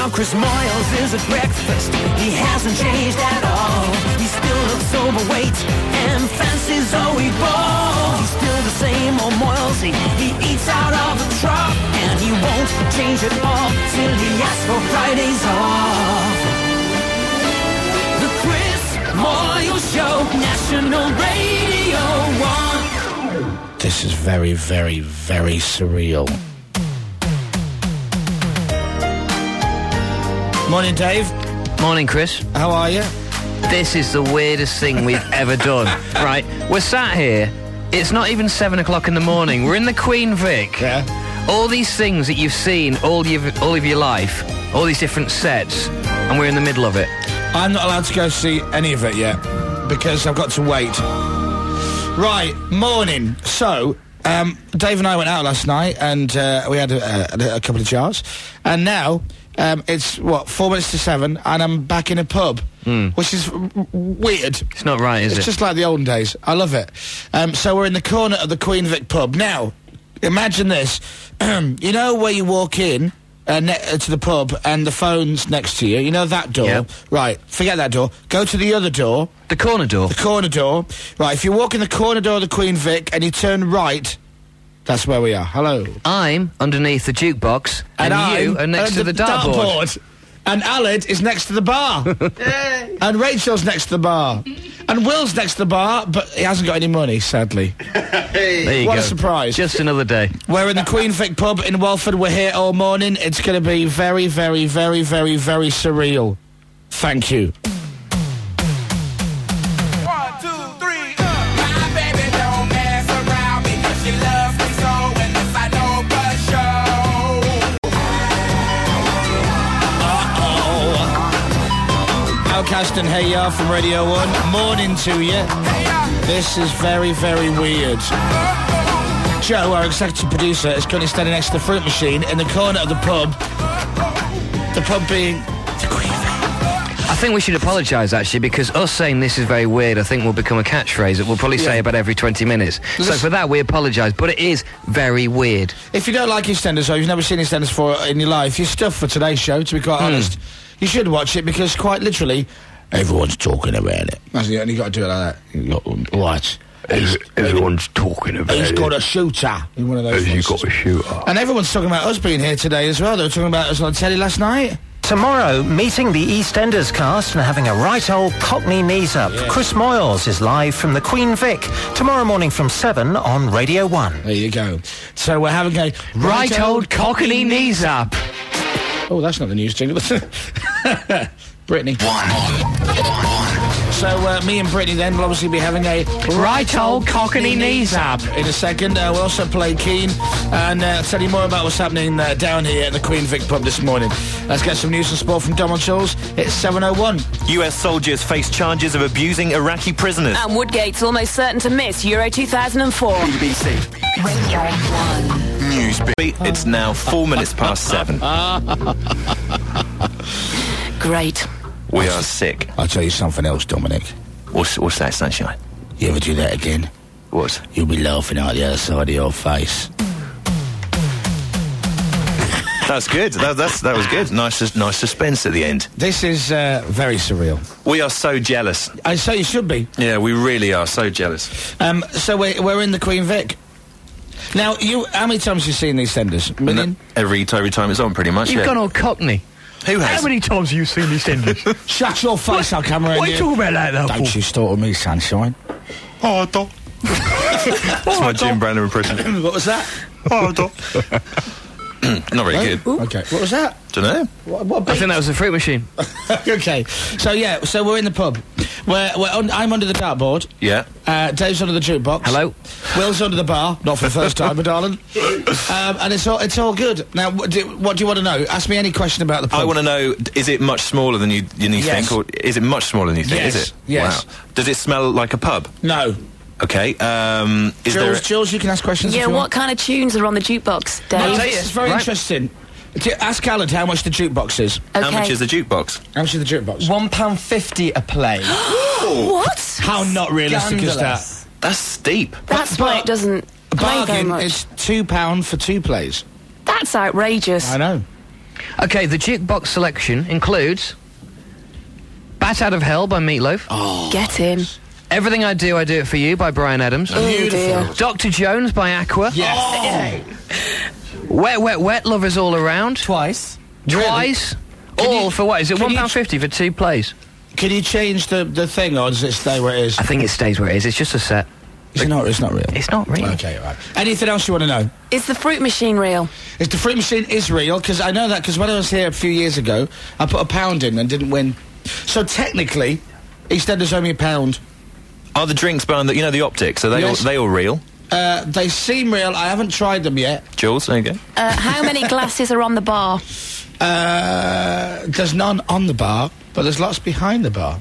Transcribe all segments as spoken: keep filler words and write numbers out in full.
Now Chris Moyles is at breakfast. He hasn't changed at all. He still looks overweight and fancies Zoe Ball. He's still the same old Moyles. He, he eats out of the trough, and he won't change at all till he asks for Fridays off. The Chris Moyles Show, National Radio one. This is very, very, very surreal. Morning, Dave. Morning, Chris. How are you? This is the weirdest thing we've ever done. Right, we're sat here. It's not even seven o'clock in the morning. We're in the Queen Vic. Yeah. All these things that you've seen all your, all of your life, all these different sets, and we're in the middle of it. I'm not allowed to go see any of it yet because I've got to wait. Right, morning. So, um, Dave and I went out last night and uh, we had a, a, a couple of jars, and now um, it's what four minutes to seven, and I'm back in a pub, mm. which is w- weird. It's not right, is it's it? It's just like the olden days. I love it. Um, so we're in the corner of the Queen Vic pub now. Imagine this. You know where you walk in uh, ne- uh, to the pub and the phone's next to you? You know that door? Yep. Right, forget that door. Go to the other door. The corner door? The corner door. Right, if you walk in the corner door of the Queen Vic and you turn right, that's where we are. Hello. I'm underneath the jukebox, and, and you are next to the, the dartboard. dartboard. And Aled is next to the bar. And Rachel's next to the bar. And Will's next to the bar, but he hasn't got any money, sadly. There you what go. a surprise. Just another day. We're in the Queen Vic pub in Walford. We're here all morning. It's going to be very, very, very, very, very surreal. Thank you. Outcast and Hey Ya from Radio one. Morning to you. This is very, very weird. Joe, our executive producer, is currently standing next to the fruit machine in the corner of the pub. The pub being the Queen Vic. I think we should apologise, actually, because us saying this is very weird, I think will become a catchphrase that we'll probably yeah. say about every twenty minutes. Listen, so for that, we apologise, but it is very weird. If you don't like EastEnders, or you've never seen EastEnders before in your life, you're stuffed for today's show, to be quite mm. honest. You should watch it because, quite literally, everyone's talking about it. And you got to do it like that. What? Every, everyone's talking about he's it. He's got a shooter. In one of those. He's got a shooter. And everyone's talking about us being here today as well. They were talking about us on telly last night. Tomorrow, meeting the EastEnders cast and having a right old Cockney knees up. Yeah. Chris Moyles is live from the Queen Vic tomorrow morning from seven on Radio one. There you go. So we're having a right, right old Cockney knees up. Oh, that's not the news jingle. Brittany. One. One. So uh, me and Brittany then will obviously be having a right old Cockney knees up. In a second, uh, we'll also play Keen, and uh, I'll tell you more about what's happening uh, down here at the Queen Vic pub this morning. Let's get some news and sport from Donald Scholes. It's seven oh one. U S soldiers face charges of abusing Iraqi prisoners. And Woodgate's almost certain to miss Euro two thousand four. B B C. Radio one. News. It's now four minutes past seven. Great. We are sick. I'll tell you something else, Dominic. What's, what's that, Sunshine? You ever do that again? What? You'll be laughing out the other side of your face. That's good. That, that's, that was good. Nice, nice suspense at the end. This is uh, very surreal. We are so jealous. I say you should be. Yeah, we really are so jealous. Um, so we're, we're in the Queen Vic. Now, you, how many times have you seen these senders? A million? No, every, every time it's on, pretty much. You've yeah. gone all Cockney. Who has? How many times have you seen these senders? Shut your face, I'll come around. What are you talking about like that? Don't you start with me, Sunshine. Oh, I don't. That's my Jim Brandon impression. What was that? Oh, I don't. Not very oh, good. Okay, what was that? Don't know. What, what I think that was a fruit machine. Okay, so yeah, so we're in the pub. We're, we're on, I'm under the dartboard. Yeah. Uh, Dave's under the jukebox. Hello. Will's under the bar. Not for the first time, my darling. Um, and it's all it's all good. Now, what do, what do you want to know? Ask me any question about the pub. I want to know: is it much smaller than you than you yes. think, or is it much smaller than you think? Yes. Is it? Yes. Wow. Does it smell like a pub? No. Okay. Um, is Jules, there a Jules, you can ask questions. Yeah, if you what want. kind of tunes are on the jukebox, Dave? No, it's very right. interesting. Ask Alan how much the jukebox is. Okay. How much is the jukebox? How much is the jukebox? One pound fifty a play. What? How not realistic Scandalous. is that? That's steep. That's but, why it doesn't A play very bargain much. is two pound for two plays. That's outrageous. I know. Okay, the jukebox selection includes Bat Out of Hell by Meatloaf. Oh. Get him. Everything I Do, I Do It For You by Bryan Adams. Oh, dear. Doctor Jones by Aqua. Yes. Wet, Wet, Wet, Lovers All Around. Twice. Twice. Can All you- for what? Is it can one you pound ch- fifty for two plays? Can you change the, the thing, or does it stay where it is? I think it stays where it is. It's just a set. Is it not, it's not real. It's not real. Okay, right. Anything else you want to know? Is the fruit machine real? Is the fruit machine is real? Because I know that because when I was here a few years ago, I put a pound in and didn't win. So technically, EastEnders owe me a pound. Are the drinks behind the, you know, the optics, are they, Yes. all, they all real? Uh, they seem real. I haven't tried them yet. Jules, there you go. Uh, how many glasses are on the bar? Uh, there's none on the bar, but there's lots behind the bar.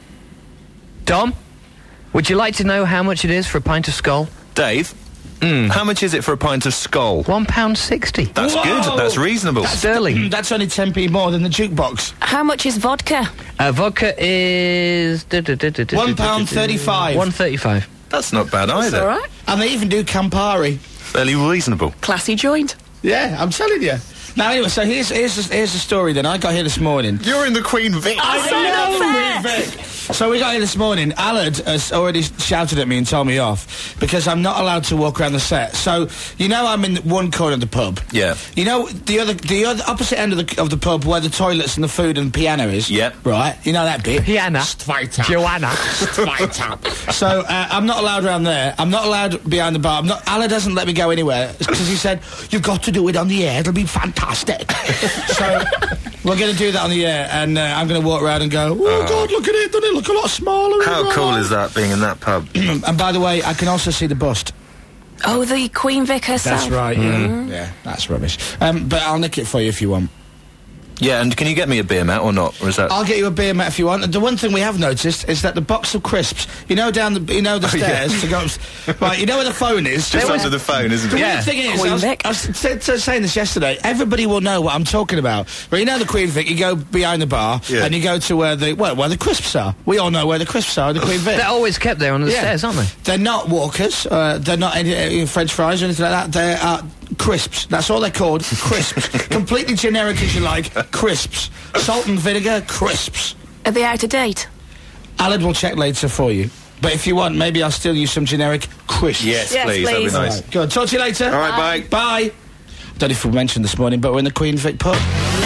Dom, would you like to know how much it is for a pint of Skull? Dave, how much is it for a pint of Skull? One pound sixty. That's Whoa! good, that's reasonable. Sterling. That's only ten p more than the jukebox. How much is vodka? Uh, vodka is One pound thirty-five. One thirty-five. That's not bad either. All right. And they even do Campari. Fairly reasonable. Classy joint. Yeah, I'm telling you. Now, anyway, so here's here's the, here's the story. Then I got here this morning. You're in the Queen Vic. I so not fair. So we got here this morning. Alad has already shouted at me and told me off because I'm not allowed to walk around the set. So you know I'm in one corner of the pub. Yeah. You know the other the other opposite end of the of the pub where the toilets and the food and piano is. Yeah. Right. You know that bit. Piano. Straight Joanna. Straight up. So uh, I'm not allowed around there. I'm not allowed behind the bar. I'm not. Alad doesn't let me go anywhere because he said you've got to do it on the air. It'll be fantastic. So we're going to do that on the air, and uh, I'm going to walk around and go, oh God, look at it! Doesn't it look a lot smaller? How cool is that, being in that pub? And by the way, I can also see the bust. Oh, the Queen Vic herself. That's right, yeah. Yeah, that's rubbish. Um, but I'll nick it for you if you want. Yeah, and can you get me a beer, Matt, or not? Or is that... I'll get you a beer, Matt, if you want. And the one thing we have noticed is that the box of crisps, you know, down the, you know, the Oh, yeah. stairs to go, up- right, you know where the phone is? Just There under the phone, isn't The it? weird thing is, Queen I was, Vic. I was t- t- saying this yesterday, everybody will know what I'm talking about. But you know the Queen Vic, you go behind the bar, Yeah. and you go to where the, well, where the crisps are. We all know where the crisps are, the Queen Vic. They're always kept there on the Yeah. stairs, aren't they? They're not Walkers, uh, they're not any uh, French fries or anything like that, they are crisps. That's all they're called, crisps. Completely generic as you like, crisps. Salt and vinegar, crisps. Are they out of date? Alad will check later for you. But if you want, maybe I'll still use some generic crisps. Yes, Yes, please, that'd be please. nice. Right, good. Talk to you later. All right, bye. Bye. I don't know if we mentioned this morning, but we're in the Queen Vic pub.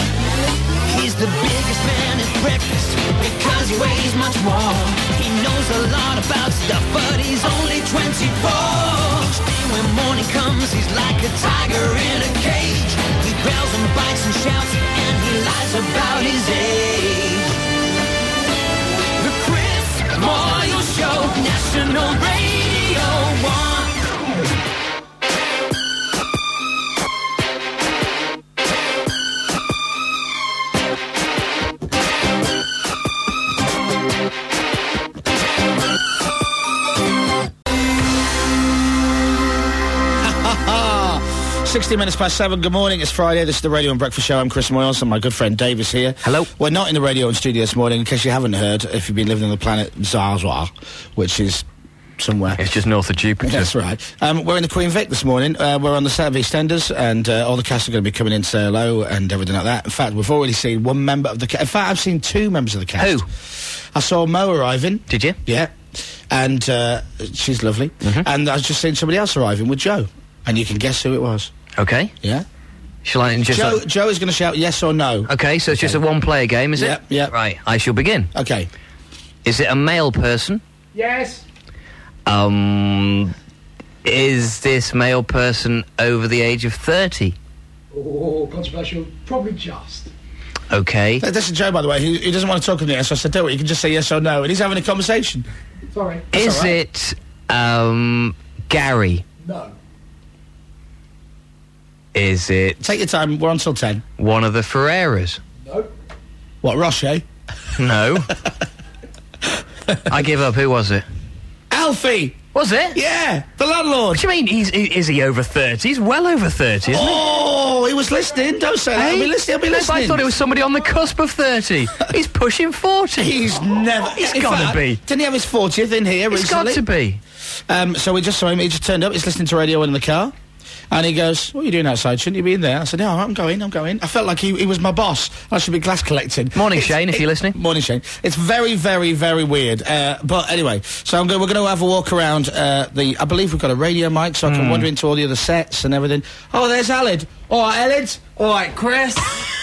He's the biggest man at breakfast because he weighs much more. He knows a lot about stuff, but he's only twenty-four. Each day when morning comes, he's like a tiger in a cage. He growls and bites and shouts, and he lies about his age. The Chris Moyle Show, National Radio one. sixty minutes past seven. Good morning. It's Friday. This is the Radio and Breakfast Show. I'm Chris Moyles and my good friend Dave is here. Hello. We're not in the radio and studio this morning, in case you haven't heard, if you've been living on the planet Zaza, which is somewhere. It's just north of Jupiter. That's right. Um, we're in the Queen Vic this morning. Uh, we're on the set of EastEnders, and uh, all the cast are going to be coming in to say hello and everything like that. In fact, we've already seen one member of the cast. In fact, I've seen two members of the cast. Who? I saw Mo arriving. Did you? Yeah. And uh, she's lovely. Mm-hmm. And I've just seen somebody else arriving with Joe. And you can guess who it was. Okay. Yeah? Shall I just... Joe, like- Joe is going to shout yes or no. Okay, so it's just a one-player game, is Yep, it? yep. Right, I shall begin. Okay. Is it a male person? Yes. Um... Is this male person over the age of thirty? Oh, controversial. Probably just. Okay. This is Joe, by the way. He, he doesn't want to talk with me, so I said, don't worry, you can just say yes or no. And he's having a conversation. Sorry. Is all right. it, um... Gary? No. Is it Take your time. We're on till ten. one of the Ferreiras? No. What, Roche? No. I give up. Who was it? Alfie! Was it? Yeah, the landlord. What do you mean? He's, he, is he over thirty? He's well over thirty, isn't he? Oh, he was listening. Don't say that. I'll be listening. I'll be Yes, listening. I thought it was somebody on the cusp of thirty. He's pushing forty. He's never... He's in gotta fact, be. Didn't he have his fortieth in here It's recently? got to be. Um, so we just saw him. He just turned up. He's listening to radio in the car. And he goes, what are you doing outside? Shouldn't you be in there? I said, no, I'm going, I'm going. I felt like he, he was my boss. I should be glass collecting. Morning, It's- Shane, if it- you're listening. Morning, Shane. It's very, very, very weird. Uh, but anyway, so I'm go- we're going to have a walk around uh, the... I believe we've got a radio mic, so I can wander into all the other sets and everything. Oh, there's Alid. All right, Alid. All right, Chris.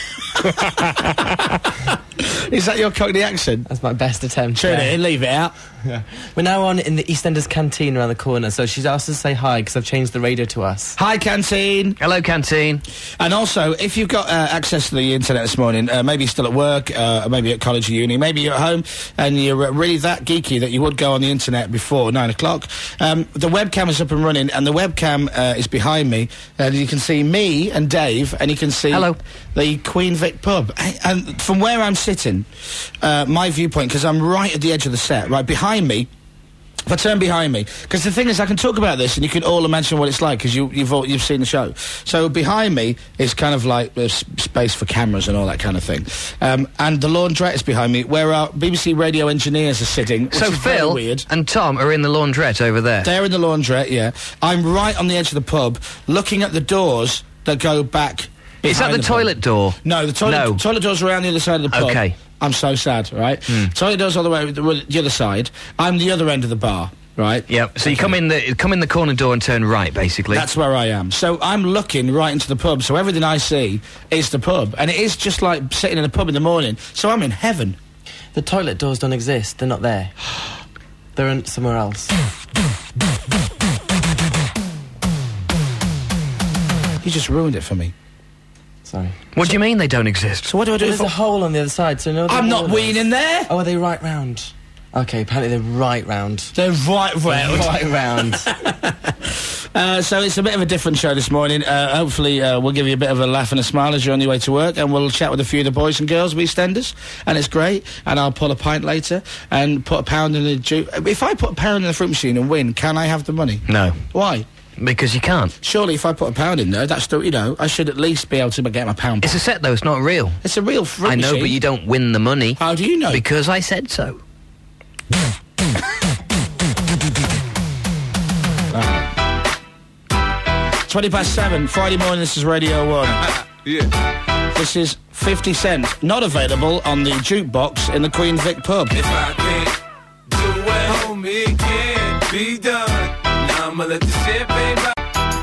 Is that your Cockney accent? That's my best attempt. Turn yeah. it in, leave it out. Yeah. We're now on in the EastEnders canteen around the corner, so she's asked us to say hi because I've changed the radio to us. Hi, Canteen. Hello, Canteen. And also, if you've got uh, access to the internet this morning, uh, maybe you're still at work, uh, or maybe at college or uni, maybe you're at home, and you're uh, really that geeky that you would go on the internet before nine o'clock, um, the webcam is up and running, and the webcam uh, is behind me, and you can see me and Dave, and you can see Hello. the Queen Vic pub. And from where I'm sitting, uh, my viewpoint, because I'm right at the edge of the set, right behind me, if I turn behind me, because the thing is, I can talk about this, and you can all imagine what it's like, because you, you've all, you've seen the show. So behind me is kind of like uh, s- space for cameras and all that kind of thing. Um, and the laundrette is behind me, where our B B C radio engineers are sitting. Which So is very Phil weird. and Tom are in the laundrette over there. They're in the laundrette, yeah. I'm right on the edge of the pub, looking at the doors that go back. Is that behind the, pub. toilet door? No, the toilet, No. toilet door's around the other side of the pub. Okay. I'm so sad, right? Toilet door's all the way the, the other side. I'm the other end of the bar, right? Yep. So you come in the come in the corner door and turn right, basically. That's where I am. So I'm looking right into the pub, so everything I see is the pub. And it is just like sitting in a pub in the morning. So I'm in heaven. The toilet doors don't exist. They're not there. They're in somewhere else. You just ruined it for me. Sorry. What do you mean they don't exist? So what do I do? There's if a hole on the other side, so no. I'm not weeing there. Oh, are they right round? Okay, apparently they're right round. They're right round. Right round. Uh, so it's a bit of a different show this morning. Uh, hopefully uh, we'll give you a bit of a laugh and a smile as you're on your way to work, and we'll chat with a few of the boys and girls of EastEnders, and it's great. And I'll pull a pint later and put a pound in the juice. If I put a pound in the fruit machine and win, can I have the money? No. Why? Because you can't. Surely if I put a pound in there, that's still, you know, I should at least be able to get my pound back. It's a set, though. It's not real. It's a real fruit I know, machine. but you don't win the money. How do you know? Because I said so. twenty past seven, Friday morning, this is Radio one. Yeah. This is fifty cent, not available on the jukebox in the Queen Vic pub. If I can't do it, homie, it can't be done. Now I'ma let the champagne pop.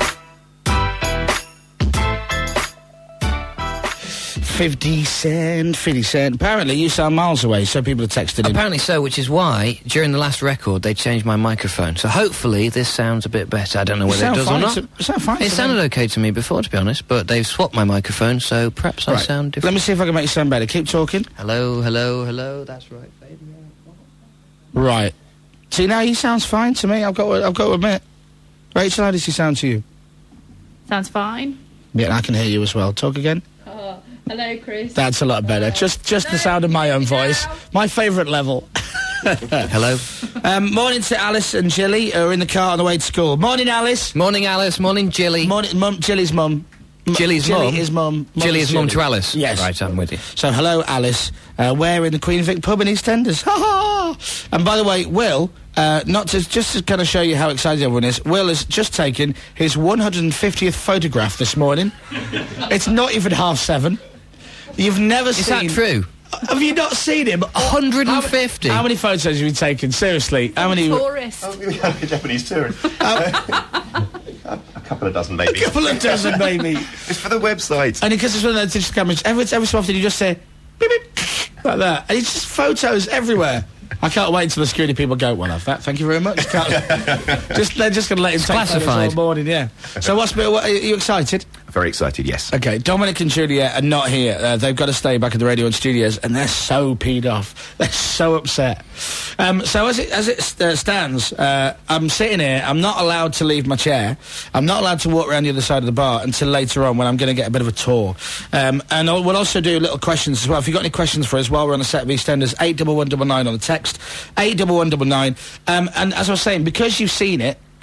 fifty cent, fifty cent. Apparently you sound miles away, so people are texting in. Apparently so, which is why, during the last record, they changed my microphone. So hopefully this sounds a bit better. I don't know You whether it sound does fine or not. to- you sound fine It to sounded me. okay to me before, to be honest, but they've swapped my microphone, so perhaps I Right. sound Let different. me see if I can make you sound better. Keep talking. Hello, hello, hello, that's right, baby. Right. See, now he sounds fine to me. I've got to, I've got to admit. Rachel, how does he sound to you? Sounds fine. Yeah, I can hear you as well. Talk again. Oh, hello, Chris. That's a lot better. Just just the sound of my own voice. My favourite level. Hello. Um, morning to Alice and Jilly, who are in the car on the way to school. Morning, Alice. Morning, Alice. Morning, Jilly. Morning, Mum. Jilly's mum. M- Jilly's Jilly mum? is mum. Jilly is mum to Jilly. Alice? Yes. Right, I'm with you. So, hello, Alice. Uh, we're in the Queen Vic pub in EastEnders. Ha ha! And by the way, Will, uh, not to just to kind of show you how excited everyone is, Will has just taken his one hundred fiftieth photograph this morning. It's not even half seven. You've never Is seen... that true? Have you not seen him? one hundred fifty? How, how many photos have you taken? Seriously, how many? Tourist. Japanese tourist. A couple of dozen, maybe. A couple of dozen, maybe. It's for the website. And because it's one of those digital cameras, every, every so often you just say, beep, beep, like that. And it's just photos everywhere. I can't wait until the security people go, well, I've that, thank you very much. Can't, just, they're just going to let him take photos classified. all morning, yeah. So what's, what, are you excited? Very excited, yes. Okay, Dominic and Juliet are not here. Uh, they've got to stay back at the Radio one studios, and they're so peed off. They're so upset. Um, so as it as it uh, stands, uh, I'm sitting here. I'm not allowed to leave my chair. I'm not allowed to walk around the other side of the bar until later on, when I'm going to get a bit of a tour. Um, and I'll, we'll also do little questions as well. If you've got any questions for us while we're on the set of EastEnders, eight double one double nine on the text, eight double one double nine. Um, and as I was saying, because you've seen it,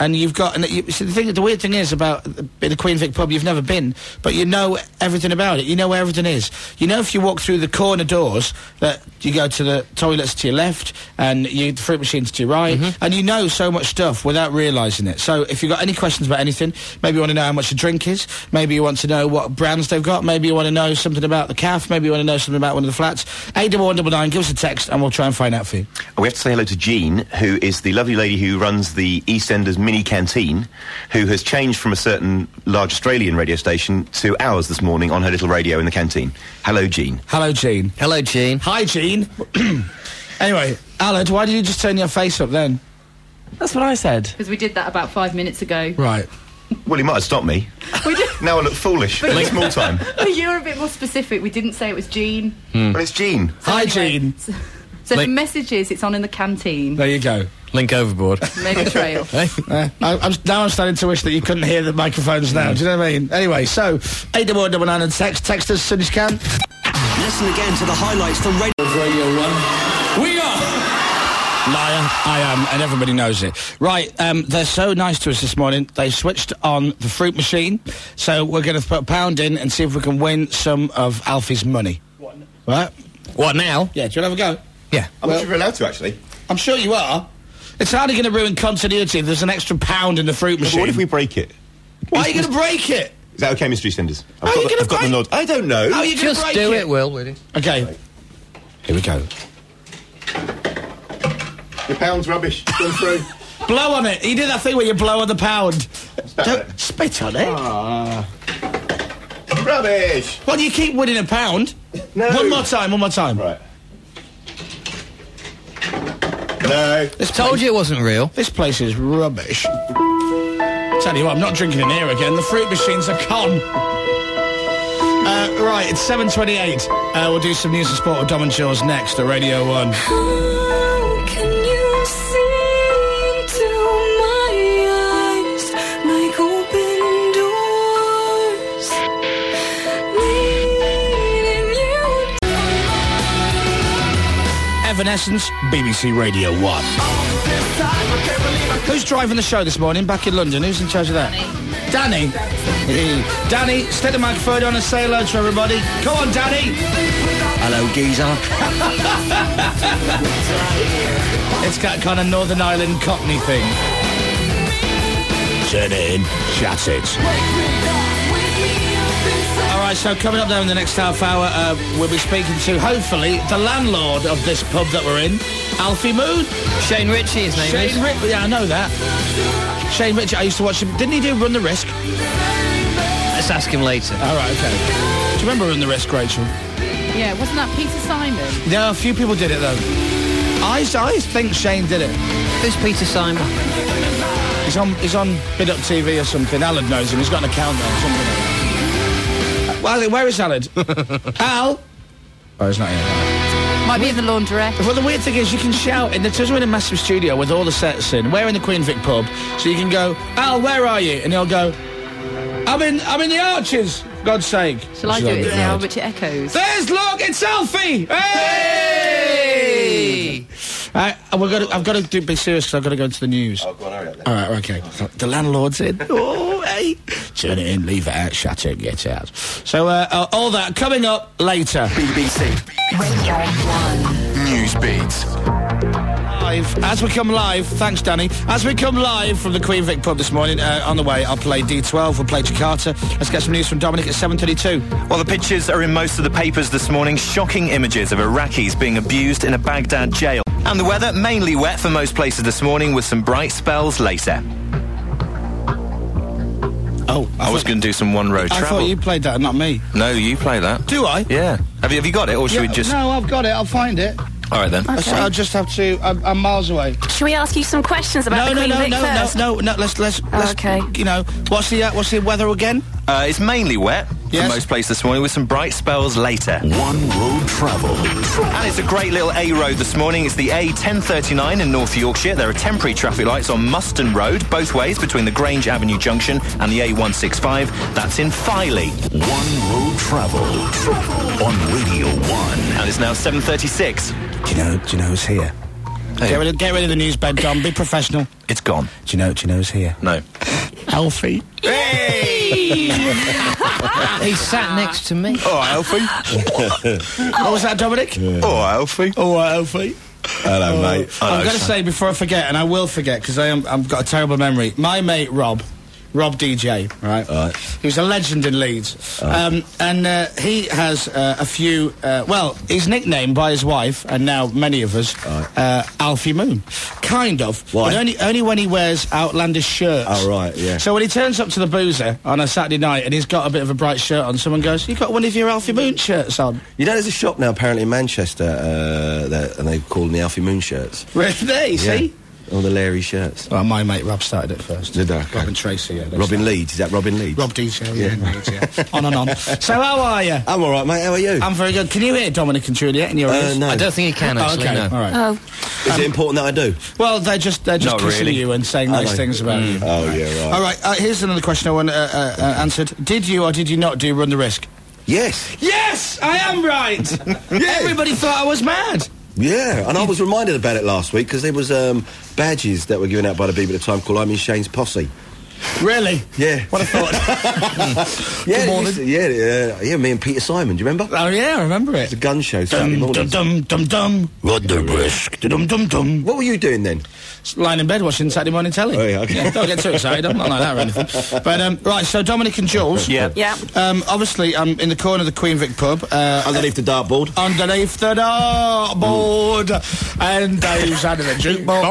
and you've got. And you, see, the thing, the weird thing is about the Queen Vic pub, you've never been, but you know everything about it. You know where everything is. You know if you walk through the corner doors that you go to the toilets to your left and you the fruit machines to your right, Mm-hmm. and you know so much stuff without realising it. So if you've got any questions about anything, maybe you want to know how much a drink is, maybe you want to know what brands they've got, maybe you want to know something about the calf, maybe you want to know something about one of the flats, eight one one nine nine, give us a text and we'll try and find out for you. We have to say hello to Jean, who is the lovely lady who runs the EastEnders mini canteen, who has changed from a certain large Australian radio station to ours this morning on her little radio in the canteen. Hello, Jean. Hello, Jean. Hello, Jean. Hi, Jean. Anyway, Aled, why did you just turn your face up then? That's what I said. Because we did that about five minutes ago. Right. Well, he might have stopped me. We did. Now I look foolish. But Like small time. But you're a bit more specific. We didn't say it was Jean. Well, it's Jean. So Hi, anyway, Jean. So, so for messages, it's on in the canteen. There you go. Link overboard. Mega trail. Uh, I, I'm, now I'm starting to wish that you couldn't hear the microphones now. Do you know what I mean? Anyway, so, eight one one nine nine and text. Text us as soon as you can. Listen again to the highlights from Radio, Radio one. We are... Liar, I am, and everybody knows it. Right, um, they're so nice to us this morning. They switched on the fruit machine, so we're going to put a pound in and see if we can win some of Alfie's money. What? Right? What now? Yeah, do you want to have a go? Yeah. I'm not sure we're allowed to, actually. I'm sure you are. It's hardly going to ruin continuity if there's an extra pound in the fruit But machine. what if we break it? Why are you going to break it? Is that okay, Mister EastEnders? I've How are you got, the, gonna I've got the break- nod. I don't know. How are you going to Just break do it? it, Will, will you? Okay. Here we go. Your pound's rubbish. Gone through. Blow on it. You do that thing where you blow on the pound. Don't it. spit on it. Ah. Rubbish. Well, you keep winning a pound. No. One more time, one more time. Right. No. This Told place, you it wasn't real. This place is rubbish. Tell you what, I'm not drinking in here again. The fruit machine's a con. Uh, right, it's seven twenty-eight. Uh, we'll do some news and sport with Dom and Jules next at Radio one. How can you see into my eyes like open doors? Leading you Evanescence, B B C Radio one. Who's driving the show this morning back in London? Who's in charge of that? Danny. Danny, Danny, stick the microphone on and say hello to everybody. Come on, Danny. Hello, geezer. It's got kind of Northern Ireland Cockney thing. Turn it in, shut it. All right, so coming up there in the next half hour, uh, we'll be speaking to, hopefully, the landlord of this pub that we're in, Alfie Moon. Shane Ritchie, his name Shane is. Ritchie, yeah, I know that. Shane Ritchie, I used to watch him. Didn't he do Run the Risk? Let's ask him later. All right, okay. Do you remember Run the Risk, Rachel? Yeah, wasn't that Peter Simon? No, a few people did it, though. I, I think Shane did it. Who's Peter Simon? He's on, he's on Bid Up T V or something. Alan knows him. He's got an account there or something. Well, where is Aled? Al? Oh, he's not here. Might be in the laundrette. Well, the weird thing is you can shout, in the, because we're in a massive studio with all the sets in, we're in the Queen Vic pub, so you can go, Al, where are you? And he'll go, I'm in, I'm in the Arches, for God's sake. Shall I do it now, which it echoes? There's, look, it's Alfie! Hey! Uh, we're gonna, I've got to do, be serious because I've got to go into the news. Oh, go on, hurry up then. All right, okay. The landlord's in. Oh, hey. Turn it in, leave it out, shut it, get out. So, uh, uh, all that coming up later. B B C Radio one. News Beats. Live, as we come live, thanks Danny, as we come live from the Queen Vic pub this morning, uh, on the way I'll play D twelve, we'll play Jakarta. Let's get some news from Dominic at seven thirty-two. Well, the pictures are in most of the papers this morning. Shocking images of Iraqis being abused in a Baghdad jail. And the weather, mainly wet for most places this morning, with some bright spells later. Oh, I, was going to do some one-road I travel. thought you played that, not me. No, you play that. Do I? Yeah. Have you, have you got it, or should Yeah, we just... No, I've got it, I'll find it. All right, then. Okay. I'll just have to, I'm, I'm miles away. Should we ask you some questions about No, the no, Queen no, Vic no, first? no, no, no, let's, let's, let's, Okay. you know, what's the, uh, what's the weather again? Uh, it's mainly wet Yes. for most places this morning, with some bright spells later. One road travel. And it's a great little A road this morning. It's the A ten thirty-nine in North Yorkshire. There are temporary traffic lights on Muston Road, both ways between the Grange Avenue Junction and the A one sixty-five. That's in Filey. One road travel on Radio one. And it's now seven thirty-six. Do you know, do you know who's here? Get rid of, get rid of the news bed, Dom. Be professional. It's gone. Do you know? Do you know who's here? No. Alfie. He sat next to me. All right, Alfie. What was that, Dominic? All right, Alfie. All right, Alfie. Hello, mate. I'm going to say before I forget, and I will forget because I am, I've got a terrible memory. My mate Rob, Rob D J, right? Right. He was a legend in Leeds, um, and uh, he has uh, a few. Uh, well, he's nicknamed by his wife, and now many of us, Right. uh, Alfie Moon, kind of. Why? But only only when he wears outlandish shirts. Oh, right, yeah. So when he turns up to the boozer on a Saturday night and he's got a bit of a bright shirt on, someone goes, "You got one of your Alfie Moon shirts on?" You know, there's a shop now apparently in Manchester, uh, that, and they call them the Alfie Moon shirts. Really? See. Yeah. All the Larry shirts. Well, my mate Rob started it first. Did they? Okay. Robin Tracy, yeah. they Robin started. Leeds, is that Robin Leeds? Rob D J, Yeah. yeah. Leeds, yeah. On and on. So how are you? I'm alright, mate, how are you? I'm very good. Can you hear Dominic and Juliet in your Uh, ears? no. I don't think he can, Oh, actually, okay. no. All right. Oh, Is it important that I do? Well, they're just they're just Not kissing really. you and saying nice they? things about you. Oh, yeah, right. All right. Uh, here's another question I want uh, uh, uh, answered. Did you or did you not do Run the Risk? Yes. Yes, I am right. Everybody thought I was mad. Yeah, and I was reminded about it last week because there was um, badges that were given out by the Beeb at the time called I'm in Shane's Posse. Really? Yeah. What a thought. Yeah, Good it morning. used to- yeah, yeah, yeah, me and Peter Simon, do you remember? Oh yeah, I remember It's a it. gun show Saturday Dum dum mornings. dum dum dum. Run the risk. Dum dum dum. What were you doing then? Lying in bed watching Saturday morning telly. Oh, yeah, okay. Don't get too excited. I'm not like that or anything. But um, right, so Dominic and Jules. Yeah. yeah. Um, obviously, I'm in the corner of the Queen Vic pub. Uh, Underneath the dartboard. underneath the dartboard, and Dave's under the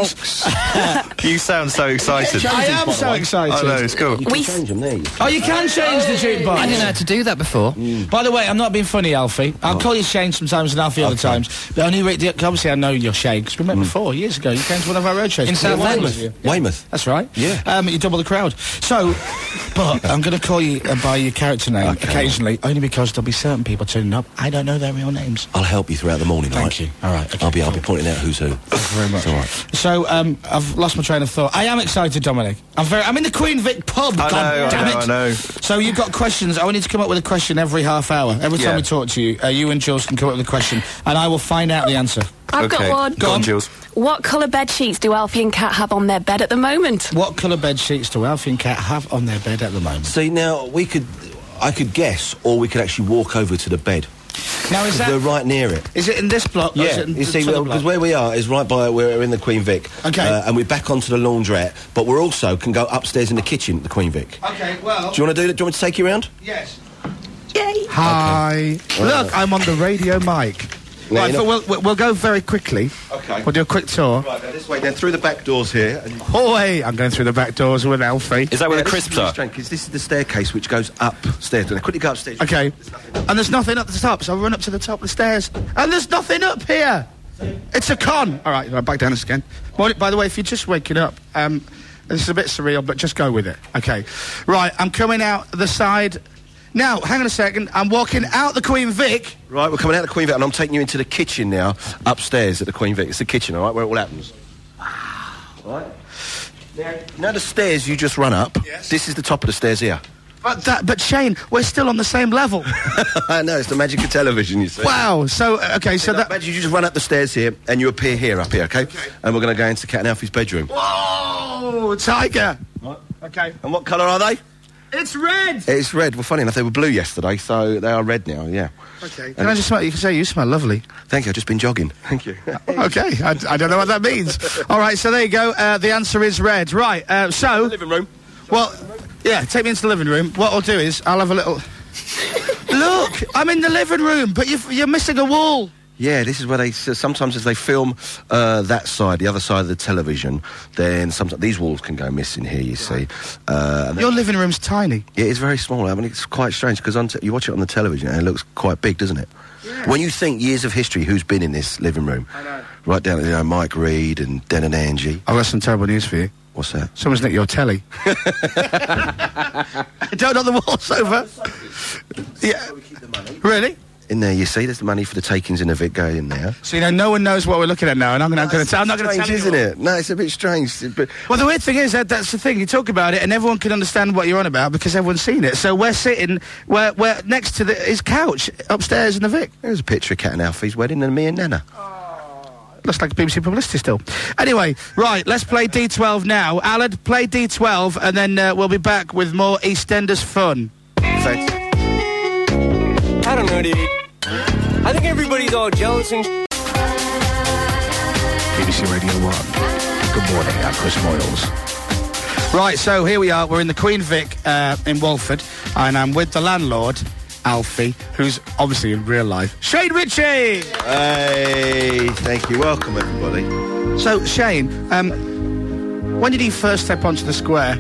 jukebox. You sound so excited. I am so excited. I know, it's cool. You can We- change them there. you- Oh, you can change the jukebox. I didn't know how to do that before. By the way, I'm not being funny, Alfie. I'll call you Shane sometimes and Alfie other Okay. times. The only re- the, obviously I know you're Shane because we met before years ago. You came to one of our road shows In South Yeah, Weymouth. yeah. Weymouth. That's right. Yeah. Um, you double the crowd. So, but I'm going to call you uh, by your character name Okay. occasionally, only because there'll be certain people turning up. I don't know their real names. I'll help you throughout the morning, Thank right? you. All right. Okay. I'll be, I'll be pointing out who's who. Thank you very much. It's all right. So, um, I've lost my train of thought. I am excited, Dominic. I'm very. I'm in the Queen Vic pub. I God know, I damn know, it. I know. So you've got questions. I want you to come up with a question every half hour. Every time Yeah. we talk to you, uh, you and Jules can come up with a question, and I will find out the answer. I've Okay. got one. Go on, Jules. What colour bed sheets do Alfie and Kat have on their bed at the moment? What colour bed sheets do Alfie and Kat have on their bed at the moment? See, now, we could... I could guess, or we could actually walk over to the bed. Now is They're that right near it. is it in this block? Or is Yeah, it in you the see, other because block? where we are is right by, we're in the Queen Vic. Okay. Uh, and we're back onto the laundrette, but we're also can go upstairs in the kitchen at the Queen Vic. Okay, well. Do you want to do that? Do you want me to take you around? Yes. Yay! Hi. Look, I'm on the radio mic. No, right, you're but not- we'll, we'll we'll go very quickly. Okay. We'll do a quick tour. Right, now this way, then through the back doors here. And Oh, hey, I'm going through the back doors with Alfie. Is that where Yeah, the this is crisps really are? strange, 'cause this is the staircase which goes upstairs. Now, quickly go upstairs. Okay. And there's nothing up the top, so I run up to the top of the stairs. And there's nothing up here. It's a con. All right, right, back down this again. Morning, by the way, if you're just waking up, um, this is a bit surreal, but just go with it. Okay. Right, I'm coming out the side. Now, hang on a second. I'm walking out the Queen Vic. Right, we're coming out of the Queen Vic, and I'm taking you into the kitchen now, upstairs at the Queen Vic. It's the kitchen, all right, where it all happens. Right. Now, you know the stairs you just run up? Yes. This is the top of the stairs here. But that, but Shane, we're still on the same level. I know, it's the magic of television, you see. Wow. So, uh, okay, so that. Imagine you just run up the stairs here, and you appear here, up here, okay? And we're going to go into Cat and Alfie's bedroom. Whoa, tiger. Okay. And what colour are they? It's red. It's red. Well, funny enough, they were blue yesterday, so they are red now, yeah. Okay. Can I just smell? You can say you smell lovely. Thank you, I've just been jogging. Thank you. Okay. I, I don't know what that means. All right. So there you go. Uh, the answer is red. Right. Uh, so. Living room. Well, yeah. Take me into the living room. What I'll do is I'll have a little. Look, I'm in the living room, but you're, you're missing a wall. Yeah, this is where they so sometimes as they film uh, that side, the other side of the television, then sometimes these walls can go missing here. You see, uh, and Your living room's tiny. yeah, it's very small. I mean, it's quite strange because on t- you watch it on the television and it looks quite big, doesn't it? Yeah. When you think years of history, who's been in this living room? I know. Right down to you know, Mike Reed and Den and Angie. I've got some terrible news for you. What's that? Someone's nicked your telly. Don't knock the walls over. Yeah. Really? In there, you see, there's the money for the takings in the Vic going in there. So you know, no one knows what we're looking at now, and I'm going to tell. I'm not going to tell Strange, you. isn't it? No, it's a bit strange. But Well, the weird thing is that that's the thing. You talk about it, and everyone can understand what you're on about because everyone's seen it. So we're sitting, we're, we're next to the, his couch upstairs in the Vic. there's a picture of Cat and Alfie's wedding and me and Nana. looks like B B C publicity still. Anyway, right, let's play D twelve now. Alan, play D twelve, and then uh, we'll be back with more EastEnders fun. Thanks. I don't know, dude. I think everybody's all jealous and... B B C Radio one. Good morning, I'm Chris Moyles. Right, so here we are. We're in the Queen Vic uh, in Walford, and I'm with the landlord, Alfie, who's obviously in real life, Shane Ritchie! Hey, thank you. Welcome, everybody. So, Shane, um, when did you first step onto the square?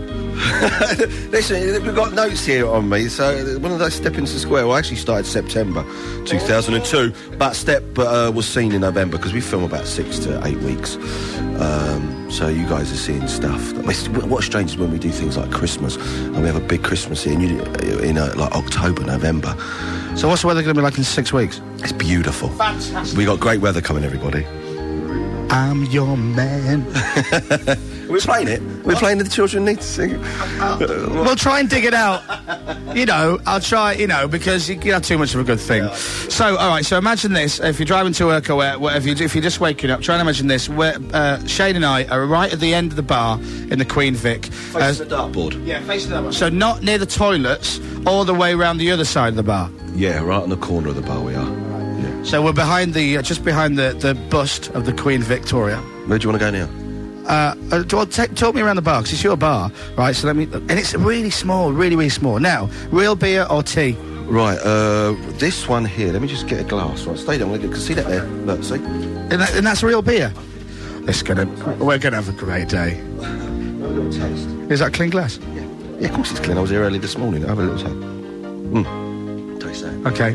Listen, we've got notes here on me. So when did I step into the square? Well, I actually started September two thousand two, but step uh, was seen in November because we film about six to eight weeks. Um, so you guys are seeing stuff. What's strange is when we do things like Christmas, and we have a big Christmas here in, in uh, like October, November. So what's the weather going to be like in six weeks? It's beautiful. Fantastic. We got great weather coming, everybody. I'm your man. We're playing it. We're playing it. The children need to sing it. Uh, we'll try and dig it out. You know, I'll try, you know, because you get too much of a good thing. So, all right, so imagine this. If you're driving to work or whatever, you do, if you're just waking up, try and imagine this. Where, uh, Shane and I are right at the end of the bar in the Queen Vic. Facing the dartboard. Yeah, facing the dartboard. So not near the toilets, all the way around the other side of the bar. Yeah, right on the corner of the bar we are. Yeah. So we're behind the, uh, just behind the, the bust of the Queen Victoria. Where do you want to go now? Uh, uh, well, take, talk me around the bar, because it's your bar, right? So let me... And it's really small, really, really small. Now, real beer or tea? Right, uh, this one here, let me just get a glass. Right, stay down, can see that there? Look, see? And, that, and that's real beer? It's gonna... We're gonna have a great day. Have a little taste. Is that clean glass? Yeah. Yeah, of course it's clean. I was here early this morning. Have a little taste. Mmm. Taste that. Okay.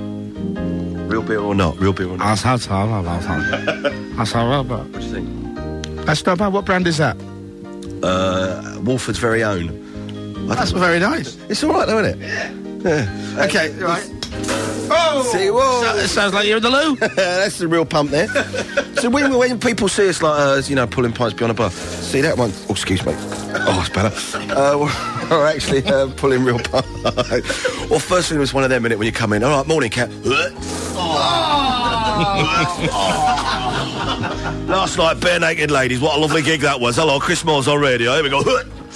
Real beer or not? Real beer or not? That's how That's how What do you think? That's not bad. What brand is that? Uh, Walford's very own. That's very nice. It's all right, though, isn't it? Yeah. yeah. Okay, uh, right. Oh! See, whoa! So, it sounds like you're in the loo. That's the real pump there. So when, when people see us, like, uh, you know, pulling pints behind a bar, see that one? Oh, excuse me. Oh, it's better. Uh, we're, we're actually uh, pulling real pints. Well, first thing was one of them, innit, when you come in. All right, morning, cat. Last night, bare naked ladies. What a lovely gig that was. Hello, Chris Moyles on radio. Here we go.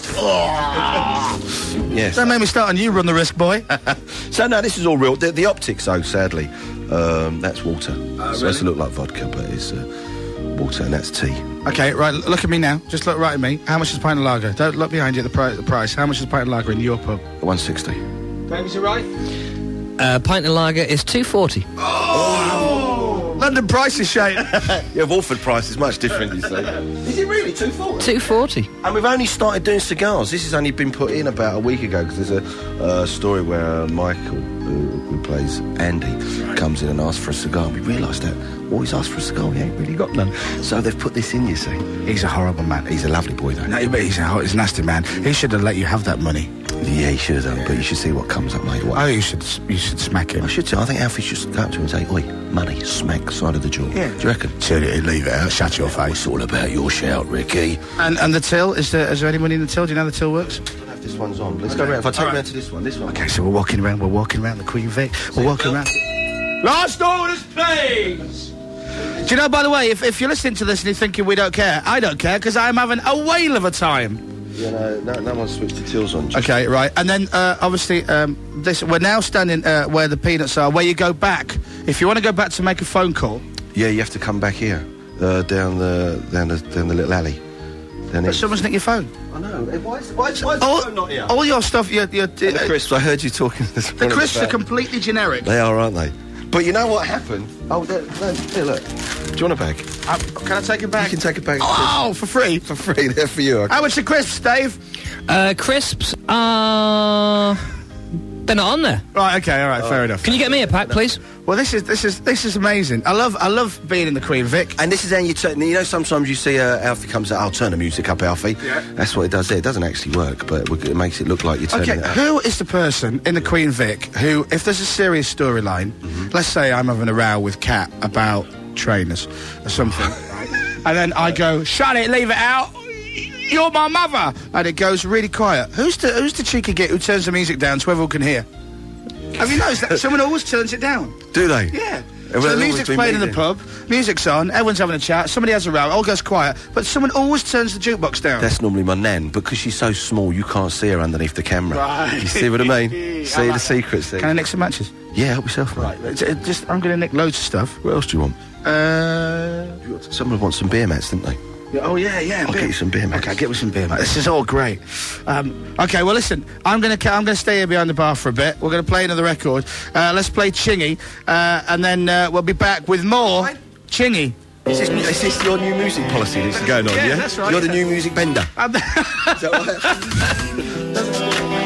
Yes. Don't make me start on you, run the risk, boy. So, no, this is all real. The, the optics, though, sadly, um, that's water. Uh, so really? It look like vodka, but it's uh, water, and that's tea. Okay, right, look at me now. Just look right at me. How much is a pint of lager? Don't look behind you at the, pri- the price. How much is a pint of lager in your pub? one sixty. Dave, is it right? Uh, pint of lager is two forty. Oh! London prices, Shane. Yeah, Walford price is much different, you see. Is it really two forty? two forty. And we've only started doing cigars. This has only been put in about a week ago, because there's a uh, story where uh, Michael, who, who plays Andy, right, comes in and asks for a cigar. We realised that, well, he's asked for a cigar, we ain't really got none. So they've put this in, you see. He's a horrible man. He's a lovely boy, though. No, but he's a, he's a nasty man. He should have let you have that money. Yeah, he should have done, yeah. But you should see what comes up, mate. What? Oh, you should you should smack him. I should too. I think Alfie should go up to him and say, oi, money, smack, side of the jaw. Yeah. Do you reckon? Tell it, leave it out, shut your face. It's all about your shout, Ricky. And and the till, is there, is there any money in the till? Do you know how the till works? I don't know if this one's on. Let's okay. go around. If I take right. around to this one, this one. Okay, so we're walking around, we're walking around the Queen Vic. We're See, walking around... Last orders, please! Do you know, by the way, if, if you're listening to this and you're thinking we don't care, I don't care, because I'm having a whale of a time. Yeah, no, no, no one's switched the tills on. Just okay, right. And then, uh, obviously, um, this we're now standing uh, where the peanuts are, where you go back. If you want to go back to make a phone call... Yeah, you have to come back here, uh, down the down the, down the little alley. But someone's nicked your phone. I know. Why is, why is, why is all, the phone not here? All your stuff... You're, you're, uh, the crisps, I heard you talking... The crisps are completely generic. They are, aren't they? But you know what happened? Oh, there, there, here, look. Do you want a bag? Uh, can I take a bag? You can take a bag. Oh, for free? For free, they're for you. Okay. How much are crisps, Dave? Uh, crisps are... They're not on there. Right, okay, all right, oh. fair enough. Can you get me a pack, please? Well, this is this is this is amazing. I love I love being in the Queen Vic. And this is how you turn. You know, sometimes you see uh, Alfie comes out. I'll turn the music up, Alfie. Yeah. That's what it does there. It doesn't actually work, but it makes it look like you're turning okay, it up. Who is the person in the Queen Vic who, if there's a serious storyline, mm-hmm. let's say I'm having a row with Kat about trainers or something, right? And then I go, shut it, leave it out. You're my mother, and it goes really quiet. Who's the who's the cheeky git who turns the music down so everyone can hear? Have you noticed that someone always turns it down? Do they? Yeah. Well, So the always music's been playing in the bleeding. pub, music's on, everyone's having a chat, somebody has a row, all goes quiet, but someone always turns the jukebox down. That's normally my nan, but because she's so small, you can't see her underneath the camera. Right. You see what I mean? I see like the secrets there. Can I nick some matches? Yeah, help yourself, mate. Right, it's- it just, I'm going to nick loads of stuff. What else do you want? Uh... Someone wants some beer mats, didn't they? Yeah, oh yeah, yeah. I'll beer. get you some beer mats. Okay, get me some beer, mate. This is all great. Um, okay, well listen, I'm gonna ca- I'm gonna stay here behind the bar for a bit. We're gonna play another record. Uh, let's play Chingy, uh, and then uh, we'll be back with more Chingy. Is this, is this your new music policy that's going on, yeah? Yeah, that's right, You're the yeah. new music bender. I'm the- Is that right?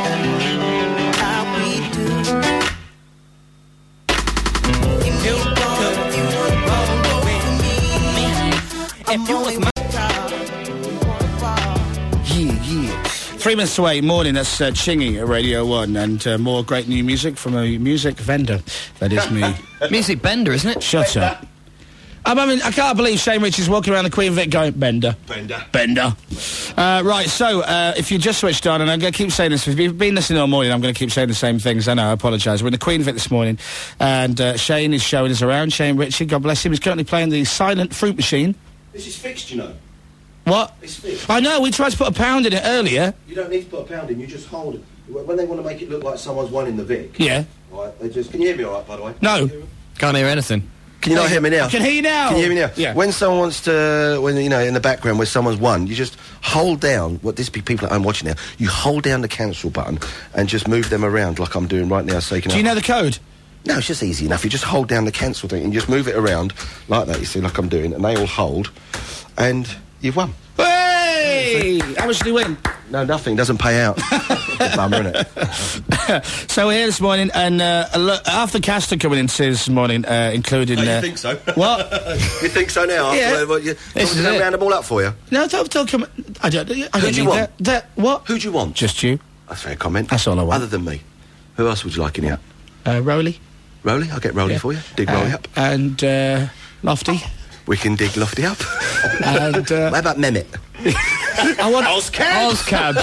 Yeah, yeah. Three minutes away, morning, that's uh, Chingy at Radio one, and uh, more great new music from a music vendor. That is me. Music bender, isn't it? Shut up. Um, I mean, I can't believe Shane Richards walking around the Queen Vic going, Bender. Bender. Bender. Uh, right, so, uh, if you just switched on, and I'm going to keep saying this, if you've been listening all morning, I'm going to keep saying the same things. I know, I apologise. We're in the Queen Vic this morning, and uh, Shane is showing us around. Shane Richard, God bless him, is currently playing the silent fruit machine. This is fixed, you know. What? It's fixed. I know, we tried to put a pound in it earlier. You don't need to put a pound in, you just hold it. When they want to make it look like someone's won in the Vic, Yeah. right, they just... Can you hear me all right, by the way? No. Can't hear anything. Can you not hear me now? I can hear you now. Can you hear me now? Yeah. When someone wants to, when you know, in the background where someone's won, you just hold down. What this be people at home watching now? You hold down the cancel button and just move them around like I'm doing right now. So you can. Do you know the code? No, it's just easy enough. You just hold down the cancel thing and just move it around like that. You see, like I'm doing, and they all hold, and you've won. Hey! How much did he win? No, nothing. Doesn't pay out. It's a bummer, innit? So we're here this morning, and uh, a lo- half the cast are coming in this morning, uh, including... Oh, you uh, think so? What? You think so now? Yeah. After, what, you, This want is me to it. round them all up for you? No, don't, don't come... I don't, I don't Who do you need want? that. That, what? Who do you want? Just you. That's a fair comment. That's all I want. Other than me. Who else would you like in here? Uh, Rowley. Rowley? I'll get Rowley Yeah. for you. Dig Uh, Rowley up. And uh, Lofty. We can dig Lofty up. And... Uh, what about Mehmet? I want... Ozcabs? Ozcabs,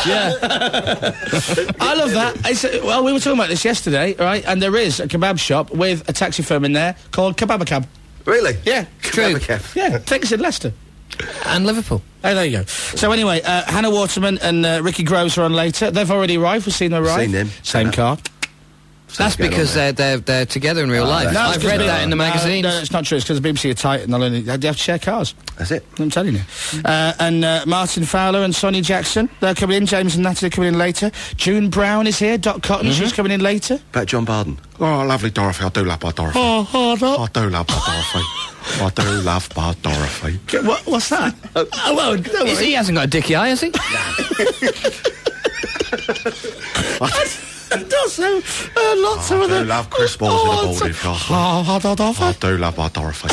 yeah. I love that. It's, uh, well, we were talking about this yesterday, right? And there is a kebab shop with a taxi firm in there called Kebabacab. Really? Yeah. True. Kebabacab. Yeah, take us in Leicester. And Liverpool. Oh, there you go. So anyway, uh, Hannah Waterman and uh, Ricky Groves are on later. They've already arrived. We've seen them arrive. Seen them. Same car. That's going on because there? they're, they're they're together in real life. No, it's I've 'cause read we- that in the no, magazines. No, it's not true. It's because the B B C are tight and they'll only they have to share cars. That's it. I'm telling you. Uh, and uh, Martin Fowler and Sonia Jackson, they're coming in. James and Natalie are coming in later. June Brown is here. Dot Cotton, she's coming in later. About John Barden. Oh, lovely Dorothy. I do love my Dorothy. Oh, oh, no. I do love my Dorothy. I do love my Dorothy. Get- What, what's that? oh, well, don't Is- worry. he hasn't got a dicky eye, has he? It does, so, uh, lots I of do them. love Chris Balls in a baldy frost. Oh, oh, oh, oh, I do love my Dorothy.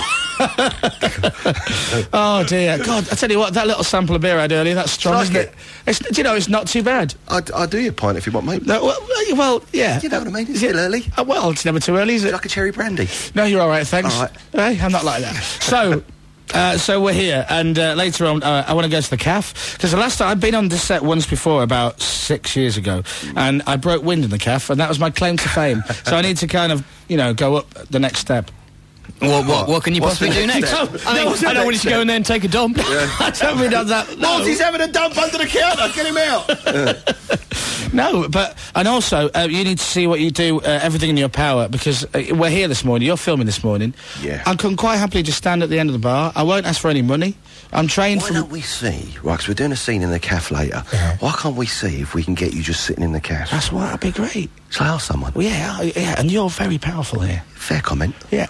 oh, dear. God, I tell you what, that little sample of beer I had earlier, that's strong, Like isn't it? it? It's, do you know, it's not too bad. I'd, I'd do you a pint if you want, mate. No, well, well, well, yeah. Do you know what I mean? It's Yeah. still early. Uh, well, it's never too early, is Would it? you like a cherry brandy? No, you're all right, thanks. All Hey, I'm not like that. So, uh, so we're here, and uh, later on, uh, I want to go to the calf because the last time I've been on this set once before, about six years ago, and I broke wind in the calf, and that was my claim to fame. So I need to kind of, you know, go up the next step. What, what, what can you What's possibly the do next next? step? I, No, mean, what's the I don't want you next to go in there and take a dump. I don't mean done that. No. He's having a dump under the counter. Get him out. No, but and also uh, you need to see what you do, uh, everything in your power, because uh, we're here this morning. You're filming this morning. Yeah. I can quite happily just stand at the end of the bar. I won't ask for any money. I'm trained Why from. don't we see, right, 'cause we're doing a scene in the cafe later. Why can't we see if we can get you just sitting in the cafe? That's what that'd be great. Shall I ask someone? Well, yeah, I- yeah, and you're very powerful here. Fair comment. Yeah.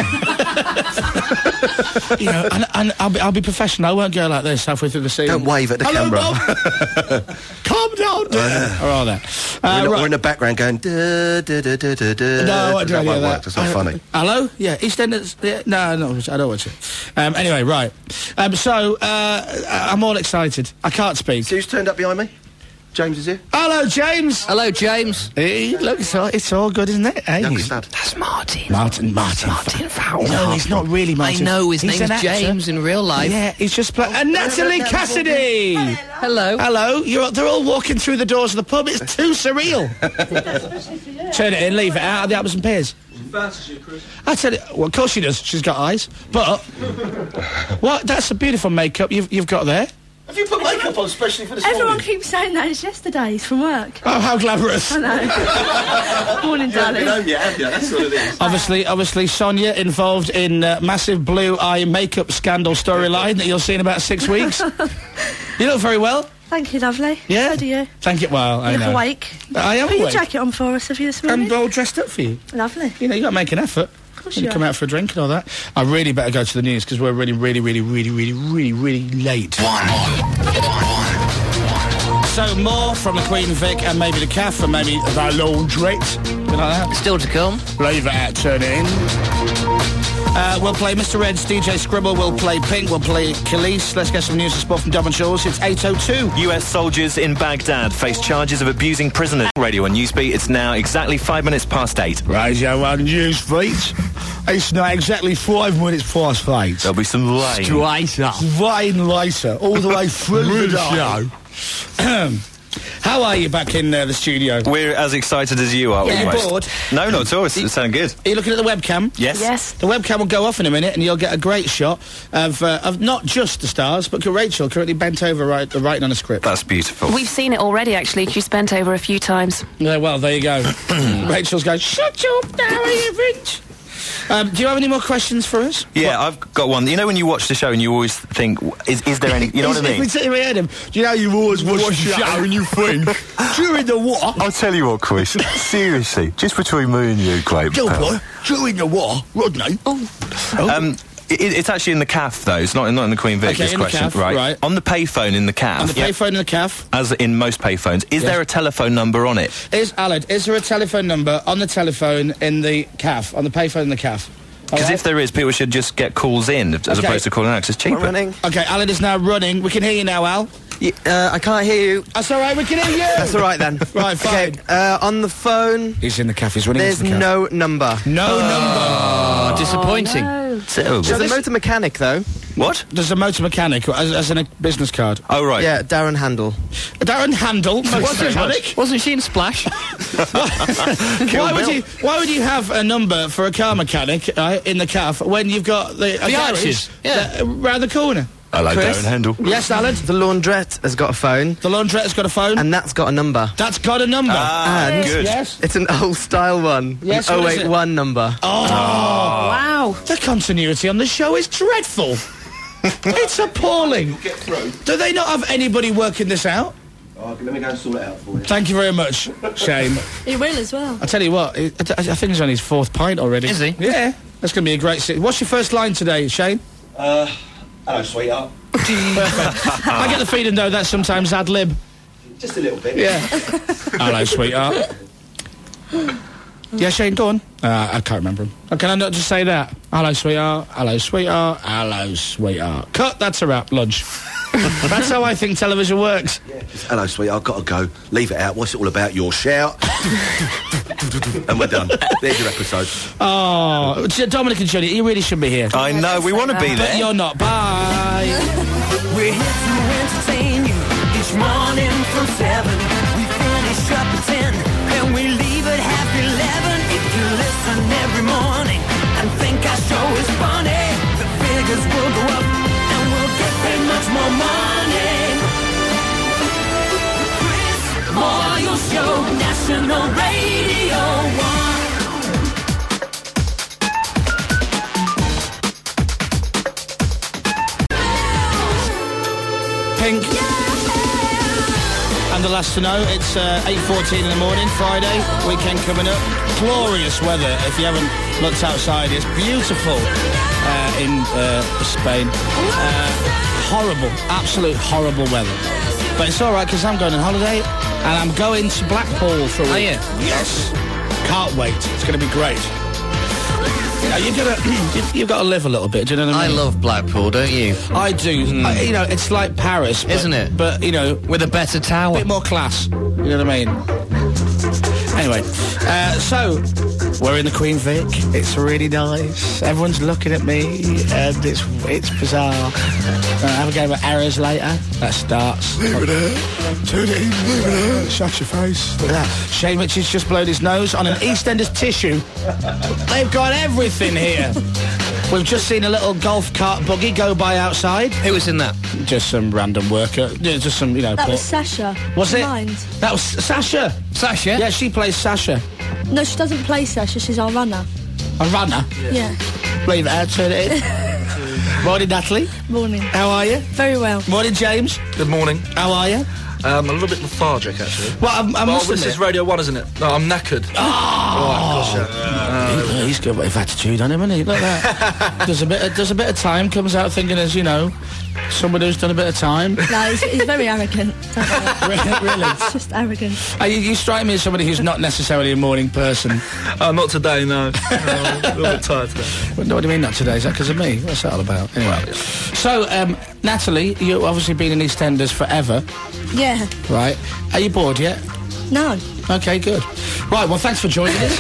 you know, and, and I'll be, I'll be professional. I won't go like this halfway through the scene. Don't wave at the Hello, camera. Bob. Calm down. Uh, or all that. we're, Uh, in, right. we're in the background going. Duh, duh, duh, duh, duh, duh. No, I won't do that any won't of work. that. That's not Uh, funny. Hello? Yeah, EastEnders. Yeah, no, no, I don't watch it. Um, anyway, right. Um, so, uh, I'm all excited. I can't speak. See who's turned up behind me? James is here. Hello, James. Hello, James. Hey, look, it's all, it's all good, isn't it? Hey, Young he's- stud. That's Martin. Martin, Martin. Martin Fowler. No, he's not really I Martin. know, his He's name's an actor. James in real life. Yeah, he's just playing. And Natalie Cassidy! Hello. Hello, you're, they're all walking through the doors of the pub. It's too surreal. Turn it in, leave it out of the apples and pears. fancies you, Chris. I tell you, well, of course she does. She's got eyes. But what? That's a beautiful makeup you've you've got there. Have you put makeup on especially for this Everyone morning? keeps saying that it's yesterday's from work. Oh, how glamorous! I know. Morning, You haven't been darling. home yet, have you? That's what it is. Obviously, obviously, Sonia involved in uh, massive blue eye makeup scandal storyline that you'll see in about six weeks. You look very well. Thank you, lovely. Yeah? So do you. Thank you. Well, I You look know. awake. I am Put your awake. jacket on for us, have you, this morning? I'm all dressed up for you. Lovely. You know, you got to make an effort. Of course When you you come are. out for a drink and all that. I really better go to the news because we're really, really, really, really, really, really, really late. So more from the Queen Vic and maybe the Caff and maybe the Laundrette. Something like that. Still to come. Leave it out, turn it in. Uh, we'll play Mister Reds, D J Scribble, we'll play Pink, we'll play Khalees. Let's get some news and sport from Dub and Shaw's. It's eight oh two. U S soldiers in Baghdad face charges of abusing prisoners. Radio on Newsbeat, it's now exactly five minutes past eight. Radio on Newsbeat. It's now exactly five minutes past eight. There'll be some rain. Later. Rain later, all the way through the show. How are you back in uh, the studio? We're as excited as you are. Are you almost. bored? No, not at all. It's, it sounded good. Are you looking at the webcam? Yes. Yes. The webcam will go off in a minute, and you'll get a great shot of uh, of not just the stars, but Rachel currently bent over write, uh, writing on a script. That's beautiful. We've seen it already, actually. She's bent over a few times. Yeah, well, there you go. Rachel's going, shut up, Darry Evans. Um, do you have any more questions for us? Yeah, I've got one. You know when you watch the show and you always think, is, is there any... You know what I mean? If we sit here him, do you know you always watch, watch the show and you think, during the what? I'll tell you what, Chris. Seriously, just between me and you, great Joe pal. boy, during the war, Rodney. Oh. oh. Um, it, it's actually in the C A F, though. It's not, not in the Queen Vic, Okay, this in the question. C A F, right. On the payphone in the C A F... On the payphone in the C A F. As in most payphones, is Yes. there a telephone number on it? Is, Aled, is there a telephone number on the telephone in the C A F, on the payphone in the C A F? Because if there is, people should just get calls in as Okay. opposed to calling out, 'cause it's cheaper. Running. Okay, Alan is now running. We can hear you now, Al. Y- uh, I can't hear you. That's all right, we can hear you. That's all right then. Right, fine. Okay, uh, on the phone, He's in the cafe. He's running there's into the cafe. no number. No Oh, disappointing. No. So, There's a this- motor mechanic though. what? There's a motor mechanic, as, as in a business card. Oh, right. Yeah, Darren Handel. Darren Handel, motor Wasn't, mechanic. wasn't she in Splash? Why would you? Why would you have a number for a car mechanic uh, in the C A F when you've got the, a The garage arches, yeah. that- uh, round the corner? Hello, Chris? Darren Handel. Yes, Alan. The laundrette has got a phone, The laundrette has got a phone. and that's got a number. That's got a number. Ah, And- good. Yes. It's an old style one. Yes, An what is it? oh eight one number. Oh, Wow. the continuity on the show is dreadful. It's appalling. Get through. Do they not have anybody working this out? Oh, okay, let me go and sort it out for you. Thank you very much, Shane. He will as well. I tell you what, I, I I think he's on his fourth pint already. Is he? Yeah. That's going to be a great... Si- What's your first line today, Shane? Uh, hello, sweetheart. Perfect. I get the feeling, though, that's sometimes ad-lib. Just a little bit. Yeah. Hello, sweetheart. Yeah, Shane, go on. Uh, I can't remember him. Oh, can I not just say that? Hello, sweetheart. Hello, sweetheart. Hello, sweetheart. Cut. That's a wrap. Lunch. That's how I think television works. Yeah, just, hello, sweetheart. I've got to go. Leave it out. What's it all about? Your shout. And we're done. There's your episode. Oh, Dominic and Jodie, you really should be here. I know, we want to be But there. you're not. Bye. We're here to entertain you each morning from seven. We finish up at ten and we leave at half eleven. If you listen every morning and think our show is funny, the figures will go up and we'll get paid much more money. The Chris Moyle Show, National Radio One. Pink. And the last to know, it's uh, eight fourteen in the morning, Friday, weekend coming up. Glorious weather, if you haven't looked outside. It's beautiful uh, in uh, Spain. Uh, horrible, absolute horrible weather. But it's all right, because I'm going on holiday, and I'm going to Blackpool for a week. Are you? Yes. Can't wait. It's going to be great. You know, you've got to, you've got to live a little bit, do you know what I I mean? love Blackpool, don't you? I do. I, you know, it's like Paris, but, Isn't it? But you know, With a better a tower. bit more class. You know what I mean? Anyway, uh, so We're in the Queen Vic. It's really nice. Everyone's looking at me, and it's it's bizarre. Uh, have a game of arrows later. That starts. Leave it there. Tune it in. Leave it there. Shut your face. Look at that. Shane Richards just blowed his nose on an EastEnders tissue. They've got everything here. We've just seen a little golf cart buggy go by outside. Who was in that? Just some random worker. Yeah, just some, you know. That poor- was Sasha. Was it? Mind. That was Sasha. Sasha? Yeah, she plays Sasha. No, she doesn't play Sasha. She's our runner. A runner. Yeah. Leave it out, turn it in. Morning, Natalie. Morning. How are you? Very well. Morning, James. Good morning. How are you? Um, a little bit lethargic, actually. Well, I'm, I'm well, must this admit- is Radio One, isn't it? No, I'm knackered. Oh, right, gosh, yeah. He- he's got a bit of attitude on him, hasn't he? Look at that. Does a bit. Of, does a bit of time. Comes out thinking as you know, someone who's done a bit of time. No, he's, he's very arrogant. really, really. It's just arrogant. Uh, you, you strike me as somebody who's not necessarily a morning person. Uh, not today, no. no. A little bit tired today. What, what do you mean not today? Is that because of me? What's that all about? Anyway. So, um, Natalie, you've obviously been in EastEnders forever, Yeah. right? Are you bored yet? No. Okay, good. Right, well, thanks for joining us.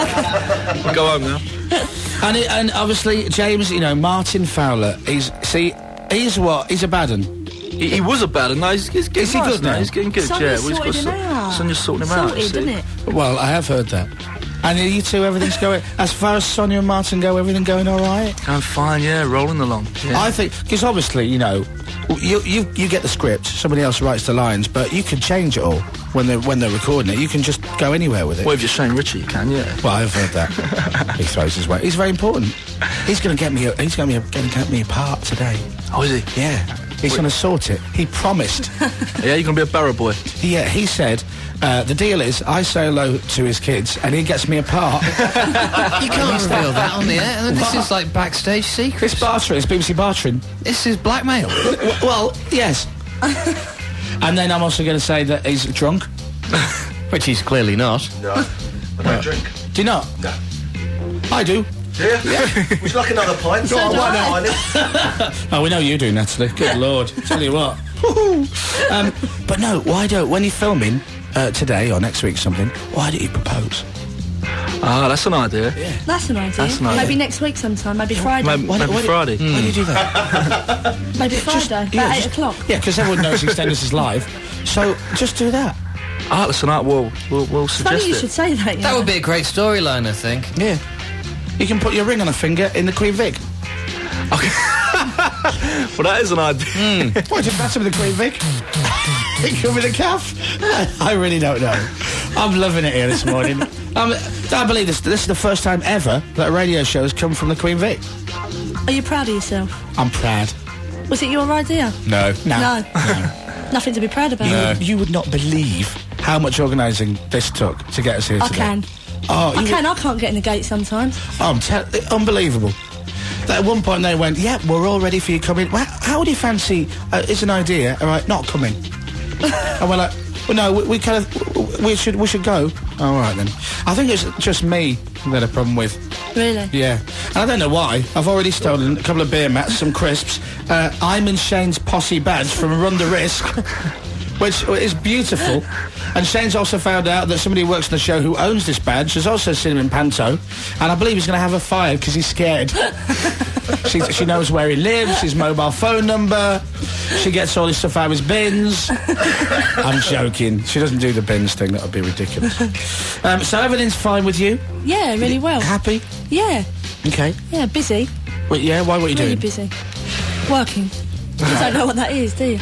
We'll go home now. And, it, and obviously, James, you know, Martin Fowler, he's, see, he's what? He's a bad un. He, he was a bad one. No, he's, he's getting Is he nice good now? He's getting good, Sonia yeah. Well, he's sorted got him so- out. Sonia's sorting him out, you Sorted, see. isn't it? Well, I have heard that. And you two, everything's going... As far as Sonia and Martin go, everything going all right? Going fine, yeah, rolling along. Yeah. I think... Because obviously, you know, you, you you get the script, somebody else writes the lines, but you can change it all when they're, when they're recording it. You can just go anywhere with it. Well, if you're Shane Ritchie, you can, yeah. Well, I've heard that. He throws his weight. He's very important. He's going to get me. A, he's going to get me a part today. Oh, is he? Yeah. He's going to sort it. He promised. Yeah, you're going to be a barrow boy. Yeah. He said, uh, the deal is, I say hello to his kids, and he gets me a part. You can't reveal that on the air. This is like backstage secrets. It's bartering. It's B B C bartering. This is blackmail. W- well, yes. And then I'm also going to say that he's drunk. Which he's clearly not. No. I don't drink. Do you not? No. I do. Yeah? Yeah. Would you like another pint? So Oh, do why I. not? Oh, we know you do, Natalie. Good Lord. Tell you what. um, but no, why don't, when you're filming uh, today or next week something, why don't you propose? Ah, that's an idea. Yeah. That's an idea. That's an idea. Maybe next week sometime. Maybe Friday. Maybe, Why do- maybe why do- Friday. Why do you do that? Maybe Friday. Just- about yeah, eight just- o'clock. Yeah, because everyone knows EastEnders is live. So just do that. Ah, that's an art. We'll, we'll, we'll It's funny suggest you it. should say that. You That know. would be a great storyline, I think. Yeah. You can put your ring on a finger in the Queen Vic. Well, that is an idea. What, did matter with the Queen Vic? It could be the calf. I really don't know. I'm loving it here this morning. um, I believe this. This is the first time ever that a radio show has come from the Queen Vic. Are you proud of yourself? I'm proud. Was it your idea? No. No. No. Nothing to be proud about. You, you would not believe how much organising this took to get us here I today. can. Oh, I you can. I can't get in the gate sometimes. Oh, I'm te- unbelievable. At one point they went, yeah, we're all ready for you coming. Well, how would you fancy, uh, it's an idea, all right, not coming? And we're like, well, no, we, we kind of, we should we should go. All right, then. I think it's just me that had a problem with. Really? Yeah. And I don't know why. I've already stolen a couple of beer mats, some crisps. Uh, I'm in Shane's posse badge from Run the Risk, which is beautiful. And Shane's also found out that somebody who works on the show who owns this badge has also seen him in Panto. And I believe he's going to have her fired because he's scared. she, she knows where he lives, his mobile phone number. She gets all his stuff out of his bins. I'm joking. She doesn't do the bins thing. That would be ridiculous. Um, so everything's fine with you? Yeah, really well. Happy? Yeah. Okay. Yeah, busy. Wait, yeah, why? What are you really doing? busy. Working. You don't know what that is, do you?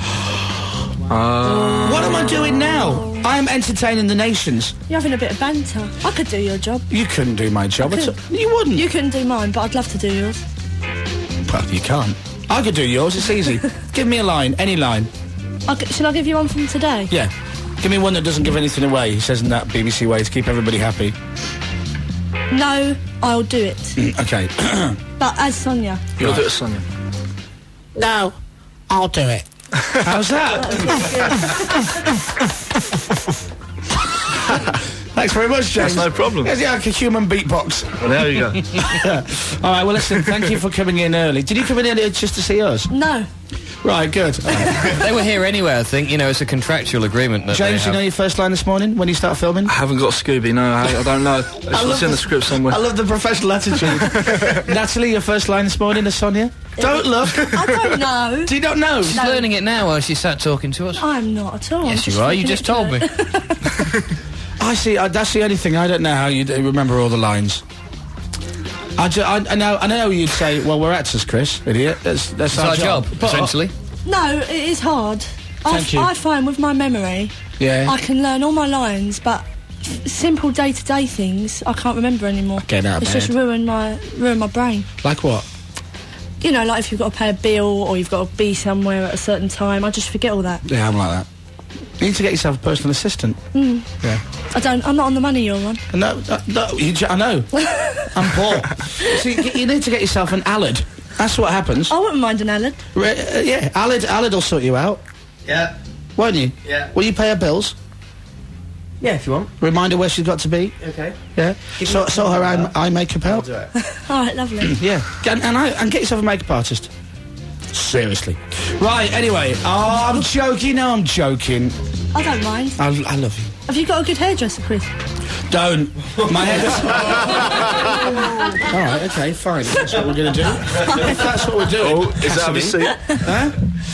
Uh, What am I doing now? I'm entertaining the nations. You're having a bit of banter. I could do your job. You couldn't do my job I at all. could. You wouldn't. You couldn't do mine, but I'd love to do yours. Well, you can't. I could do yours. It's easy. Give me a line, any line. I'll g- shall I give you one from today? Yeah. Give me one that doesn't give anything away. He says in that B B C way to keep everybody happy. No, I'll do it. Okay. But as Sonia. You'll do it, Sonia. No, I'll do it. How's that? Thanks very much, James. That's no problem. It's like a human beatbox. Well, there you go. All right, well, listen, thank you for coming in early. Did you come in early just to see us? No. Right, good. They were here anyway, I think. You know, it's a contractual agreement that James, they you know have. your first line this morning when you start filming? I haven't got Scooby, no, I, I don't know. It's love in the- the script somewhere. I love the professional attitude. Natalie, your first line this morning is Sonia? Don't look. I don't know. Do you not know? She's learning it now while she sat talking to us. I'm not at all. Yes, I'm you are. You looking just told into me. it. I see. Uh, that's the only thing. I don't know how you remember all the lines. I, ju- I, I know. I know you'd say, "Well, we're actors, Chris, idiot." That's that's It's our job, But- essentially. No, it is hard. I, Thank you. I find with my memory, Yeah. I can learn all my lines, but f- simple day-to-day things I can't remember anymore. Get out of It's bed. just ruined my ruined my brain. Like what? You know, like if you've got to pay a bill or you've got to be somewhere at a certain time, I just forget all that. Yeah, I'm like that. You need to get yourself a personal assistant. Mm. Yeah. I don't. I'm not on the money you're on. No, no, no you, j- I know. I'm poor. So you, you need to get yourself an Alad. That's what happens. I wouldn't mind an Alad. Re- uh, yeah, Alad, Alad will sort you out, Yeah. won't you? Yeah. Will you pay her bills? Yeah, if you want. Remind her where she's got to be. Okay. Yeah. Give So, me so her eye, eye makeup I'll out. do it. All right, lovely. Yeah. And, and, I, and get yourself a makeup artist. Seriously. Right. Anyway. Oh, I'm joking. No, I'm joking. I don't mind. I, I love you. Have you got a good hairdresser, Chris? Don't. My head is... All right, okay, fine. If that's what we're going to do. If that's what we're doing. Oh, is that have a Cassidy. seat? Huh?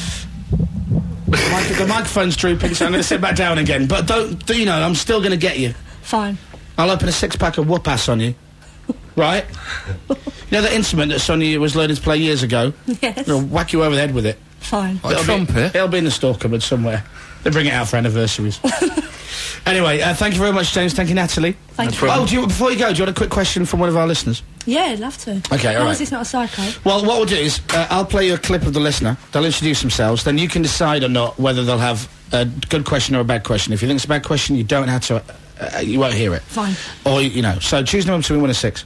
The, mic- the microphone's drooping, so I'm going to sit back down again. But don't, do you know, I'm still going to get you. Fine. I'll open a six-pack of whoop-ass on you. Right? You know that instrument that Sonia was learning to play years ago? Yes. I'll whack you over the head with it. Fine. Like a It'll trumpet? Be, it'll be in the store cupboard somewhere. They bring it out for anniversaries. Anyway, uh, thank you very much, James. Thank you, Natalie. Thank No you. Oh, do you, before you go, do you want a quick question from one of our listeners? Yeah, I'd love to. Okay, all How right. is this not a psycho? Well, what we'll do is, uh, I'll play you a clip of the listener. They'll introduce themselves. Then you can decide or not whether they'll have a good question or a bad question. If you think it's a bad question, you don't have to... Uh, you won't hear it. Fine. Or, you know, so choose number between one and six.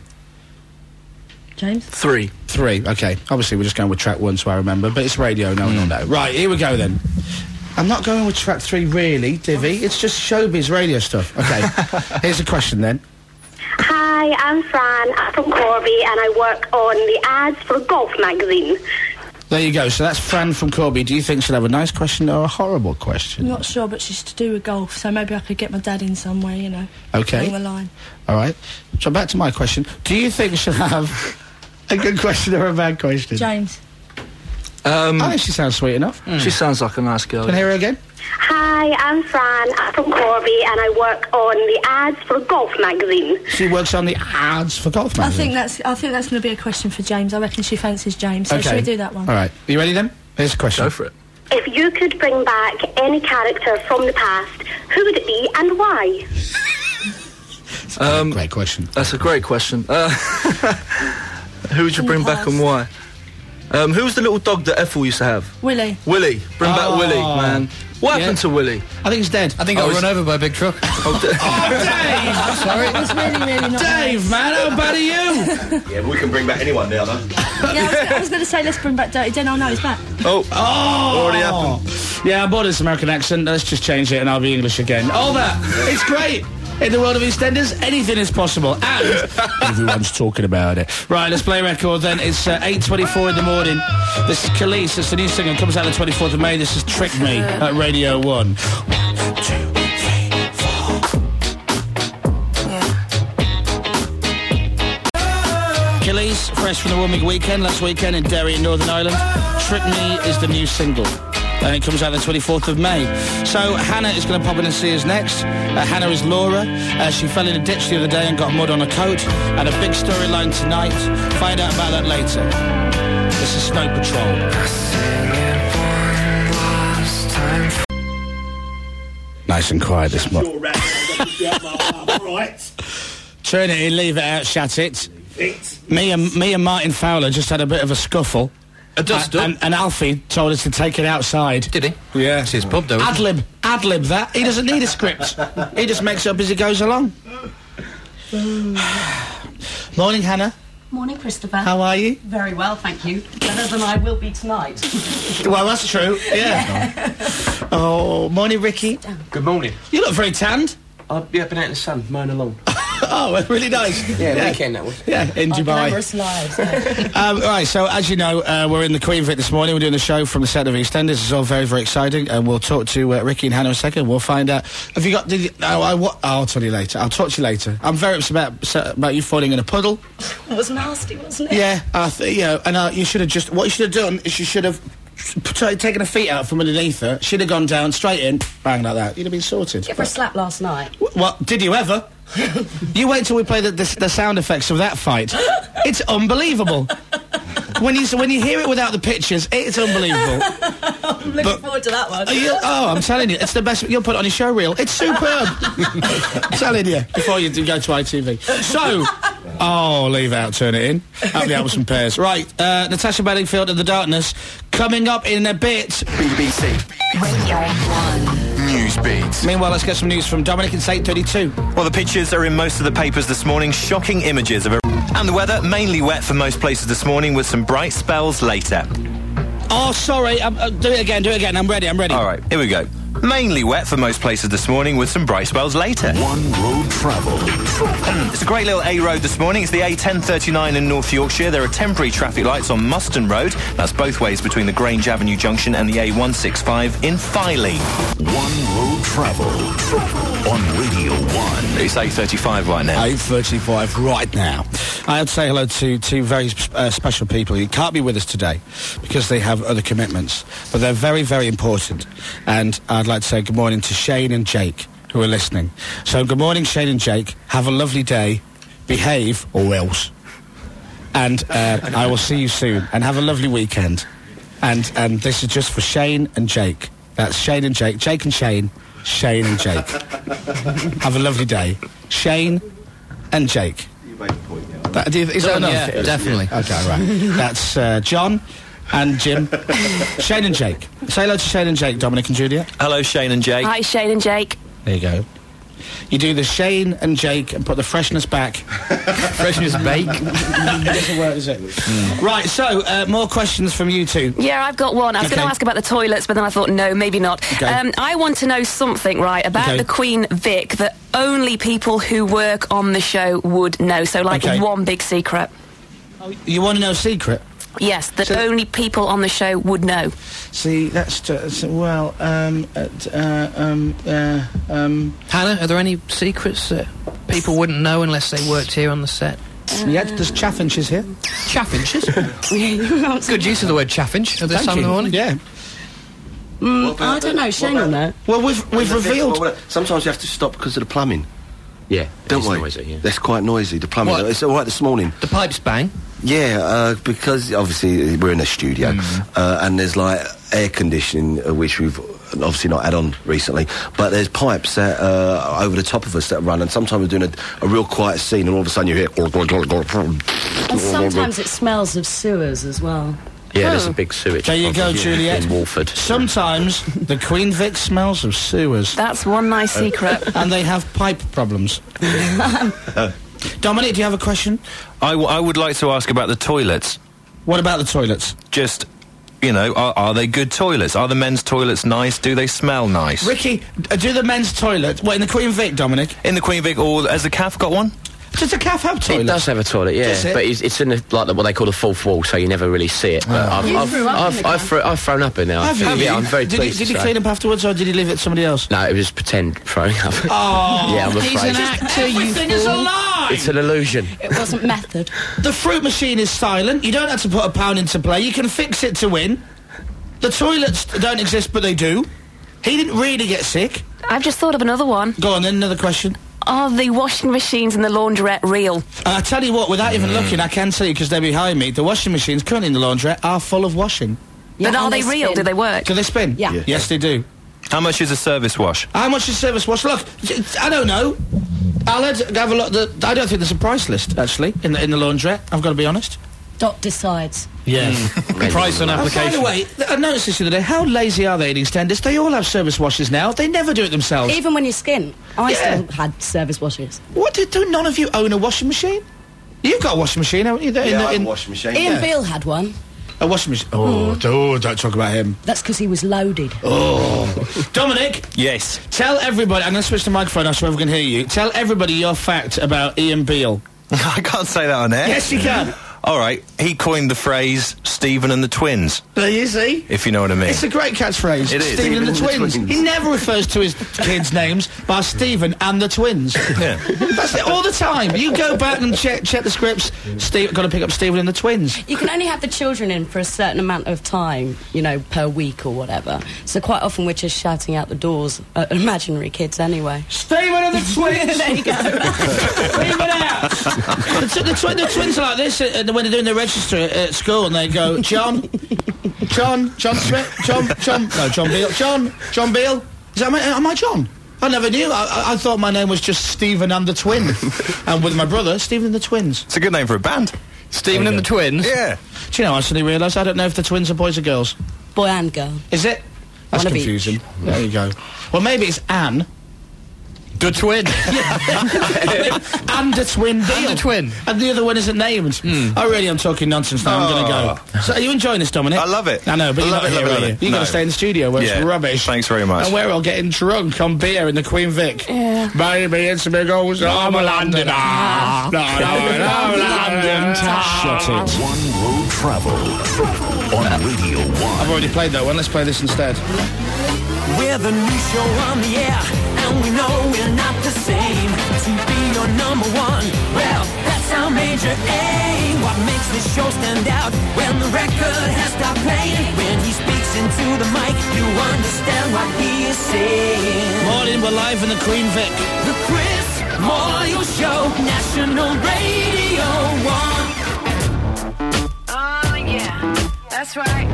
James? Three. Three, okay. Obviously, we're just going with track one, so I remember. But it's radio, no one will know. Right, here we go, then. I'm not going with track three, really, Divvy. It's just showbiz radio stuff. Okay, here's a question, then. Hi, I'm Fran. I'm from Corby and I work on the ads for a golf magazine. There you go. So that's Fran from Corby. Do you think she'll have a nice question or a horrible question? I'm not sure, but she's to do with golf, so maybe I could get my dad in some way, you know. Okay. Along the line. All right. So back to my question. Do you think she'll have a good question or a bad question? James. Um, I think she sounds sweet enough. She sounds like a nice girl. Can I hear her again? Hi, I'm Fran. I'm from Corby and I work on the ads for a golf magazine. She works on the ads for golf I magazine. think that's I think that's going to be a question for James. I reckon she fancies James, so Okay. should we do that one? All right. Are you ready then? Here's a question. Go for it. If you could bring back any character from the past, who would it be and why? Um, Great question. That's a great question. Uh, who would you From bring the back and why? Um, who was the little dog that Ethel used to have? Willie. Willie. Bring Oh. back Willie, man. What Yeah. happened to Willie? I think he's dead. I think Oh, I got is- run over by a big truck. Oh, d- Dave! Sorry. It was really, really not Dave, nice. man, how bad are you? Yeah, but we can bring back anyone now, though. Yeah, I was, I was going to say let's bring back Dirty Den. Oh no, he's back. oh, Oh! already happened. Yeah, I'm bored of this American accent. Let's just change it and I'll be English again. All that. It's great. In the world of EastEnders, anything is possible. And everyone's talking about it. Right, let's play a record then. It's uh, eight twenty-four in the morning. This is Khalees. It's the new single. It comes out the twenty-fourth of May. This is Trick Me at Radio one. One, two, three, four. Khalees, fresh from the one week weekend, last weekend in Derry in Northern Ireland. Trick Me is the new single. And it comes out the twenty-fourth of May. So Hannah is going to pop in and see us next. Uh, Hannah is Laura. Uh, she fell in a ditch the other day and got mud on her coat. And a big storyline tonight. Find out about that later. This is Snow Patrol. Nice and quiet this morning. Turn it in, leave it out, shut it. Me and me and Martin Fowler just had a bit of a scuffle. A dust Uh, up. and, and Alfie told us to take it outside. Did he? Yeah. It's his pub, though. isn't it? Ad-lib. Ad-lib that. He doesn't need a script. He just makes it up as he goes along. Morning, Hannah. Morning, Christopher. How are you? Very well, thank you. Better than I will be tonight. Well, that's true. Yeah. Oh, morning, Ricky. Good morning. You look very tanned. I've yeah, been out in the sun, mowing along. Oh, really nice. Yeah, weekend that was. Yeah, in Our Dubai. glamorous lives. yeah. Um, right, so as you know, uh, we're in the Queen Vic this morning. We're doing the show from the set of EastEnders. It's all very, very exciting, and we'll talk to uh, Ricky and Hannah in a second. We'll find out. Have you got? Did you, no, I. What? I'll tell you later. I'll talk to you later. I'm very upset about, upset about you falling in a puddle. It was nasty, wasn't it? Yeah, I th- you know, and uh, you should have just. What you should have done is you should have t- taken her feet out from underneath her. She'd have gone down straight in, bang like that. You'd have been sorted. Give her a slap last night. What? Did you ever? You wait till we play the, the, the sound effects of that fight. It's unbelievable. When you when you hear it without the pictures, it's unbelievable. I'm looking But- forward to that one. Are you- oh, I'm telling you, it's the best. You'll put it on your show reel. It's superb. I'm telling you, before you do go to I T V. So, oh, leave out, turn it in. Have the apples and pears. Right, uh, Natasha Bedingfield in the darkness coming up in a bit. B B C Radio one. News Beat. Meanwhile, let's get some news from Dominic. It's eight thirty-two. Well, the pictures are in most of the papers this morning. Shocking images of a... And the weather, mainly wet for most places this morning, with some bright spells later. Oh, sorry. Um, uh, do it again. Do it again. I'm ready. I'm ready. All right, here we go. Mainly wet for most places this morning, with some bright spells later. One road travel. It's a great little A road this morning. It's the A ten thirty-nine in North Yorkshire. There are temporary traffic lights on Muston Road. That's both ways between the Grange Avenue junction and the A one sixty-five in Filey. One road travel on Radio one. It's eight thirty-five right now. eight thirty-five right now. I have to say hello to two very uh, special people who can't be with us today because they have other commitments, but they're very, very important. And I'd like to say good morning to Shane and Jake, who are listening. So good morning, Shane and Jake. Have a lovely day. Behave, or else. And uh, I will see you soon. And have a lovely weekend. And and this is just for Shane and Jake. That's Shane and Jake. Jake and Shane. Shane and Jake. Have a lovely day. Shane and Jake. You make a point, yeah. That, do you- is that Done, enough? yeah, definitely. Okay, right. That's uh, John and Jim. Shane and Jake. Say hello to Shane and Jake, Dominic and Julia. Hello, Shane and Jake. Hi, Shane and Jake. There you go. You do the Shane and Jake and put the freshness back. Freshness bake. It doesn't work, does it? Right, so, uh, more questions from you two. Yeah, I've got one. I was Okay. going to ask about the toilets, but then I thought, no, maybe not. Okay. Um, I want to know something, right, about Okay. the Queen Vic that only people who work on the show would know. So, like, Okay. one big secret. You want to know a secret? Yes, that So- only people on the show would know. See, that's just, well, um, uh, uh, um, uh, um... Hannah, are there any secrets that people wouldn't know unless they worked here on the set? Yeah, there's chaffinches here. Chaffinches? Good use of the word chaffinch at this Thank time you. of the morning. Yeah. Mm, I don't know, Shane will know. Well, we've, we've revealed... Well, sometimes you have to stop because of the plumbing. Yeah, Don't it's we? noisy, yeah. That's quite noisy, the plumbing. What? It's all right this morning. The pipes bang. Yeah, uh, because obviously we're in a studio, Mm. uh, and there's like air conditioning, uh, which we've obviously not had on recently, but there's pipes that, uh, over the top of us that run, and sometimes we're doing a, a real quiet scene, and all of a sudden you hear... And sometimes it smells of sewers as well. Yeah, there's a big sewage There you go, problem Juliet. in Walford. Sometimes the Queen Vic smells of sewers. That's one nice secret. And they have pipe problems. Dominic, do you have a question? I, w- I would like to ask about the toilets. What about the toilets? Just, you know, are, are they good toilets? Are the men's toilets nice? Do they smell nice? Ricky, uh, do the men's toilet... What, in the Queen Vic, Dominic? In the Queen Vic, or has the C A F got one? Does the C A F have toilets? It does have a toilet, yeah, Does it? but it's, it's in the, like the, what they call the fourth wall, so you never really see it. But I've, You I've, threw up in I've, the I've, can. thro- I've thrown up in there. Have you? Yeah, I'm very did pleased. He, did he to say. clean up afterwards, or did he leave it to somebody else? No, it was just pretend throwing up. Oh, yeah, I'm he's afraid. an actor, you Everything is fool. a lie! It's an illusion. It wasn't method. The fruit machine is silent. You don't have to put a pound into play. You can fix it to win. The toilets don't exist, but they do. He didn't really get sick. I've just thought of another one. Go on, then, another question. Are the washing machines in the laundrette real? Uh, I tell you what, without even looking, I can tell you, because they're behind me, the washing machines currently in the laundrette are full of washing. Yeah, but are and they, they real? spin. Do they work? Do they spin? Yeah. Yeah. Yes, they do. How much is a service wash? How much is service wash? Look, I don't know. I'll let, have a look. The, I don't think there's a price list, actually, in the, in the laundrette. I've got to be honest. Dot decides. Yeah. Price on Oh, by application. the way, th- I noticed this the other day. How lazy are they in EastEnders? They all have service washers now. They never do it themselves. Even when you skin. I Yeah. still had service washers. What, do, do none of you own a washing machine? You've got a washing machine, haven't you? there, in Yeah, the, I have in, a washing machine. Ian Yeah. Beale had one. A washing machine. Oh, Mm. oh, don't talk about him. That's because he was loaded. Oh. Dominic? Yes. Tell everybody, I'm going to switch the microphone so everyone can hear you. Tell everybody your fact about Ian Beale. I can't say that on air. Yes, you can. All right, he coined the phrase Stephen and the Twins, There you see. if you know what I mean. It's a great catchphrase. It is. Stephen and the Stephen and the Twins. Twins. He never refers to his kids' names by Stephen and the Twins. Yeah. That's it all the time. You go back and check check the scripts. Steve, got to pick up Stephen and the Twins. You can only have the children in for a certain amount of time, you know, per week or whatever. So quite often we're just shouting out the doors at imaginary kids anyway. Stephen and the Twins. There you go. Stephen out. The, t- the, twi- the twins are like this uh, when they're doing their register at, at school, and they go, John, John, John Smith, John, John, no, John Beale, John, John Beale. Is that my, am I John? I never knew. I, I, I thought my name was just Stephen and the Twin, and with my brother, Stephen and the Twins. It's a good name for a band. Stephen and the Twins? Yeah. Do you know, I suddenly realised I don't know if the twins are boys or girls. Boy and girl. Is it? That's One of confusing. There you go. Well, maybe it's Anne. The Twin. And a twin Beale. And a twin. And the other one isn't named. Oh, really, I'm talking nonsense now. I'm going to go. So, are you enjoying this, Dominic? I love it. I know, but I you're love not it, here, love it, are love you? it. You've got to No. stay in the studio where Yeah. it's rubbish. Thanks very much. And we're all getting drunk on beer in the Queen Vic. Yeah. Baby, it's a big old I'm a Londoner. No, no, no, London town. Shut it. One Road Travel on Radio one. I've already played that one. Let's play this instead. We're the new show on the air, and we know we're not the same. To be your number one, well, that's our major aim. What makes this show stand out when the record has stopped playing? When he speaks into the mic, you understand what he is saying. Morning, we're live in the Queen Vic. The Chris Moyle Show, National Radio one. Oh, yeah, that's right.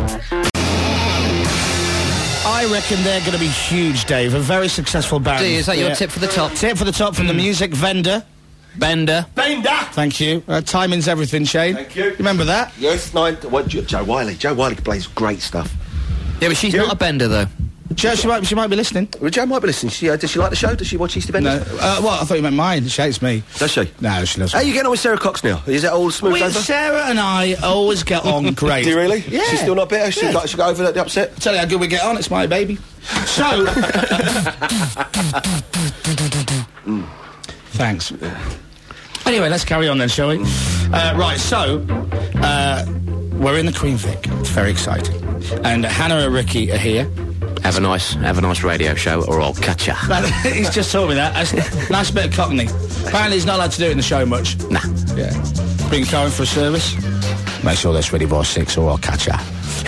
I reckon they're going to be huge, Dave. A very successful band. Do you? Is that your tip for the top? Tip for the top from the music vendor. Bender. Bender! Thank you. Uh, timing's everything, Shane. Thank you. Remember that? Yes, nine. What, Jo- Joe Wiley. Joe Wiley plays great stuff. Yeah, but she's You? not a Bender, though. Jo, she might, she might be listening. Well, Joe might be listening. She, uh, does she like the show? Does she watch Easter No. Benders? Uh, well, I thought you meant mine. She hates me. Does she? No, she doesn't. How are you getting on with Sarah Cox now? Is that all smooth We, over? Sarah and I always get on great. Do you really? Yeah. She's still not bitter? She, Yeah. got, she got over the, the upset? Tell you how good we get on. It's my baby. So... Thanks. Anyway, let's carry on then, shall we? Uh, right, so... Uh, we're in the Queen Vic. It's very exciting. And Hannah and Ricky are here. Have a nice, have a nice radio show, or I'll catch ya. He's just told me that. That's nice bit of Cockney. Apparently he's not allowed to do it in the show much. Nah. Yeah. Bring your car in for a service. Make sure that's ready by six or I'll catch ya.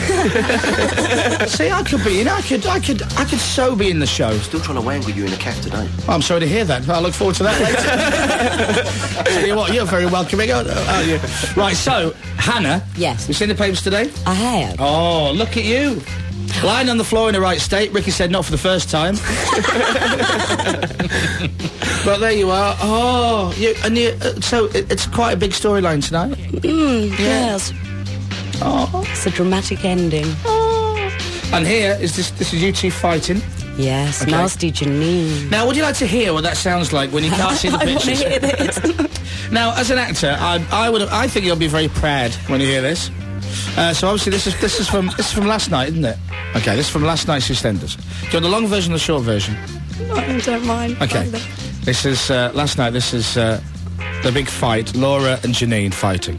See, I could be, you know, I could, I could, I could so be in the show. Still trying to wangle you in a caf today. Oh, I'm sorry to hear that. I look forward to that later. Tell you what, you're very welcoming, aren't aren't you? Right, so, Hannah. Yes. You seen the papers today? I have. Oh, look at you. Lying on the floor in the right state. Ricky said not for the first time. But there you are. Oh, you, and you, uh, so it, it's quite a big storyline tonight. Mm, yes. Oh. It's a dramatic ending. And here is this. This is you two fighting. Yes, Okay. Nasty Janine. Now, would you like to hear what that sounds like when you can't see the I wanna pictures? hear this. Now, as an actor, I, I would. I think you'll be very proud when you hear this. Uh, so obviously, this is this is from this is from last night, isn't it? Okay, this is from last night's EastEnders. Do you want the long version or the short version? I don't mind. Okay, either. this is uh, last night. This is uh, the big fight. Laura and Janine fighting.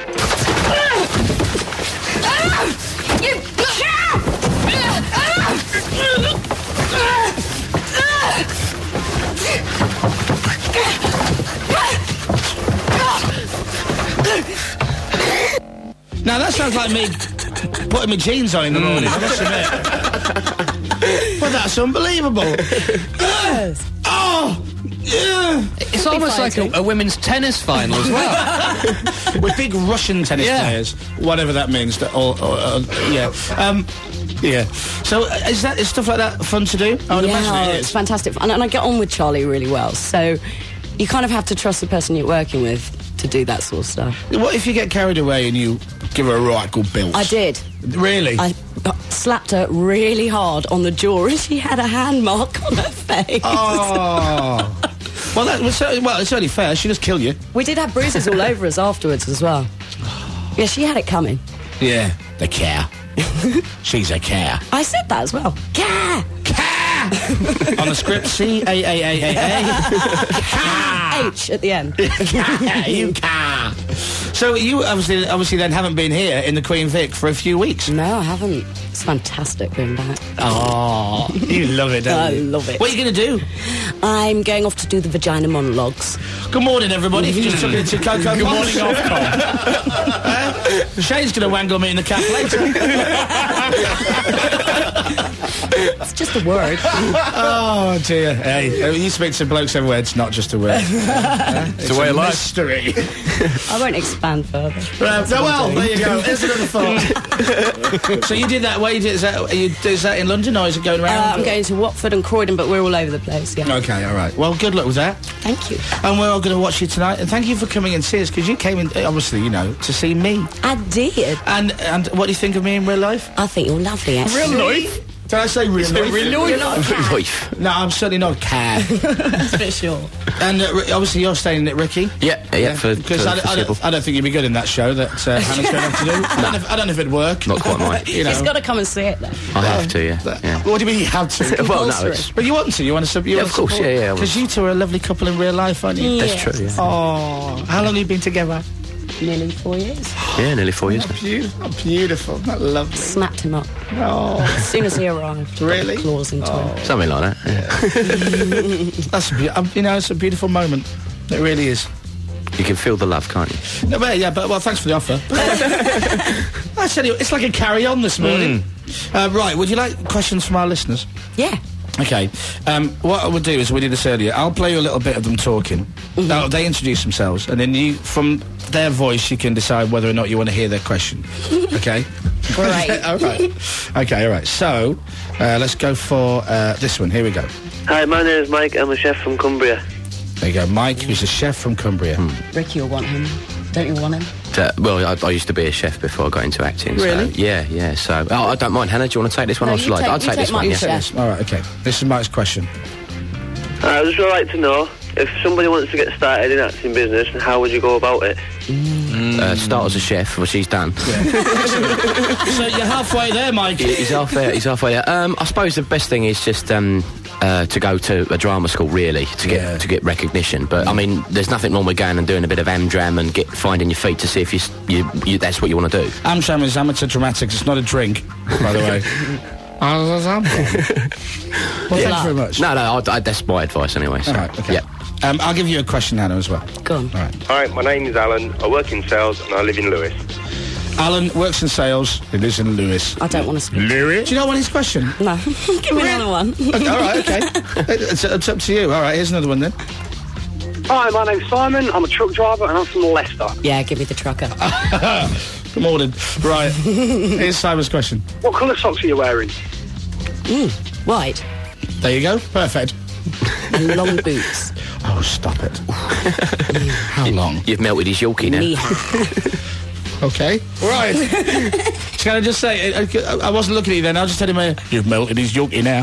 Now that sounds like me putting my jeans on in the morning. I must admit. Well, that's unbelievable. Yes. Oh, yeah. It's almost like a, a women's tennis final as well. With big Russian tennis Yeah. players, whatever that means. That, or, or, uh, yeah, um, yeah. So uh, is that is stuff like that fun to do? I would yeah, imagine it it's is. fantastic. And, and I get on with Charlie really well. So you kind of have to trust the person you're working with to do that sort of stuff. What if you get carried away and you give her a right good bill? I did. Really? I uh, slapped her really hard on the jaw and she had a hand mark on her face. Oh. Well, that was certainly, well, it's only fair. She'll just kill you. We did have bruises all over us afterwards as well. Yeah, she had it coming. Yeah. They care. She's a care. I said that as well. Care. On the script, C A A A A A. H at the end. You care. So you obviously, obviously, then haven't been here in the Queen Vic for a few weeks. No, I haven't. It's fantastic being back. Oh, you love it, don't I you? love it. What are you going to do? I'm going off to do the vagina monologues. Good morning, everybody. If you just took it to Coco Good Pops. morning, uh, Shane's going to wangle me in the cab later. It's just a word. Oh, dear. Hey, uh, you speak to blokes everywhere, it's not just a word. Uh, it's, a way a of life. mystery. I won't expand further. Right, so, well, there you go. There's another thought. So you did that, where you did, is that, are you, is that in London or is it going around? Uh, I'm going to Watford and Croydon, but we're all over the place, yeah. Okay, all right. Well, good luck with that. Thank you. And we're all going to watch you tonight. And thank you for coming and see us, because you came in, obviously, you know, to see me. I did. And and what do you think of me in real life? I think you're lovely, actually. Real life? Did I say real life? Real life? You're not a cat. Life. No, I'm certainly not a cat. That's for sure. And uh, Ri- obviously you're staying in it, Ricky. Yeah, yeah, for, Because for I, I, foreseeable. don't, I don't think you'd be good in that show that uh, Hannah's going to have to do. I, don't know if, I don't know if it'd work. Not quite mine. You know. He's got to come and see it, then. I have to, yeah. yeah. What do you mean you have to? Well, no, it's... But you want to? You want to? Sub- you Yeah, want of course, support? yeah, yeah, I Because will. you two are a lovely couple in real life, aren't you? That's true, yeah. Oh, how long have you been together? Nearly four years. Yeah, nearly four years now. Beautiful, beautiful, that lovely. Snapped him up. Oh, As soon as he arrived. Really? Got claws into Oh. him. Something like that, yeah. that's a be- um, you know, it's a beautiful moment. It really is. You can feel the love, can't you? No, but yeah, but well, thanks for the offer. I tell you, it's like a carry on this morning. Uh, right, would you like questions from our listeners? Yeah. Okay. Um, what I would do is, we did this earlier, I'll play you a little bit of them talking. Mm-hmm. Now, they introduce themselves, and then you, from their voice, you can decide whether or not you want to hear their question. Okay? Great. All right. Okay, all right. So, uh, let's go for uh, this one. Here we go. Hi, my name is Mike. I'm a chef from Cumbria. There you go. Mike, who's a chef from Cumbria. Ricky will want him. Don't you want him? Uh, well, I, I used to be a chef before I got into acting. Really? So, yeah, yeah. So, oh, I don't mind. Hannah, do you want to take this one? No, Or you shall I? take- I'll you take take this one. mine, Yeah. chef. All right, okay. This is Mike's question. Uh, I just would like to know, if somebody wants to get started in acting business, how would you go about it? Uh, start as a chef, which he's done. So you're halfway there, Mike. He- he's half there. He's halfway there. Um, I suppose the best thing is just um, uh, to go to a drama school, really, to get Yeah. to get recognition. But I mean, there's nothing wrong with going and doing a bit of Amdram and get finding your feet to see if you, s- you, you that's what you want to do. Amstram is amateur dramatics. It's not a drink, by the way. Well, thank you very much. No, no, I, I, that's my advice anyway. So. All right, okay. Yeah. Um, I'll give you a question, Hannah, as well. Go on. All right. Hi, my name is Alan. I work in sales and I live in Lewis. Alan works in sales. He lives in Lewis. I don't want to speak. Lewis? Do you not want his question? No. Give me another one. Okay, all right, okay. it's, it's up to you. All right, here's another one then. Hi, my name's Simon. I'm a truck driver and I'm from Leicester. Yeah, give me the trucker. Good morning. Right. Here's Simon's question. What colour socks are you wearing? Mm, white. There you go. Perfect. And long boots. Oh, stop it. How long? You've melted his Yorkie now. Knee high. Okay. Right. Can I just say, I, I, I wasn't looking at you then. I'll just tell him, uh, you've melted his Yorkie now.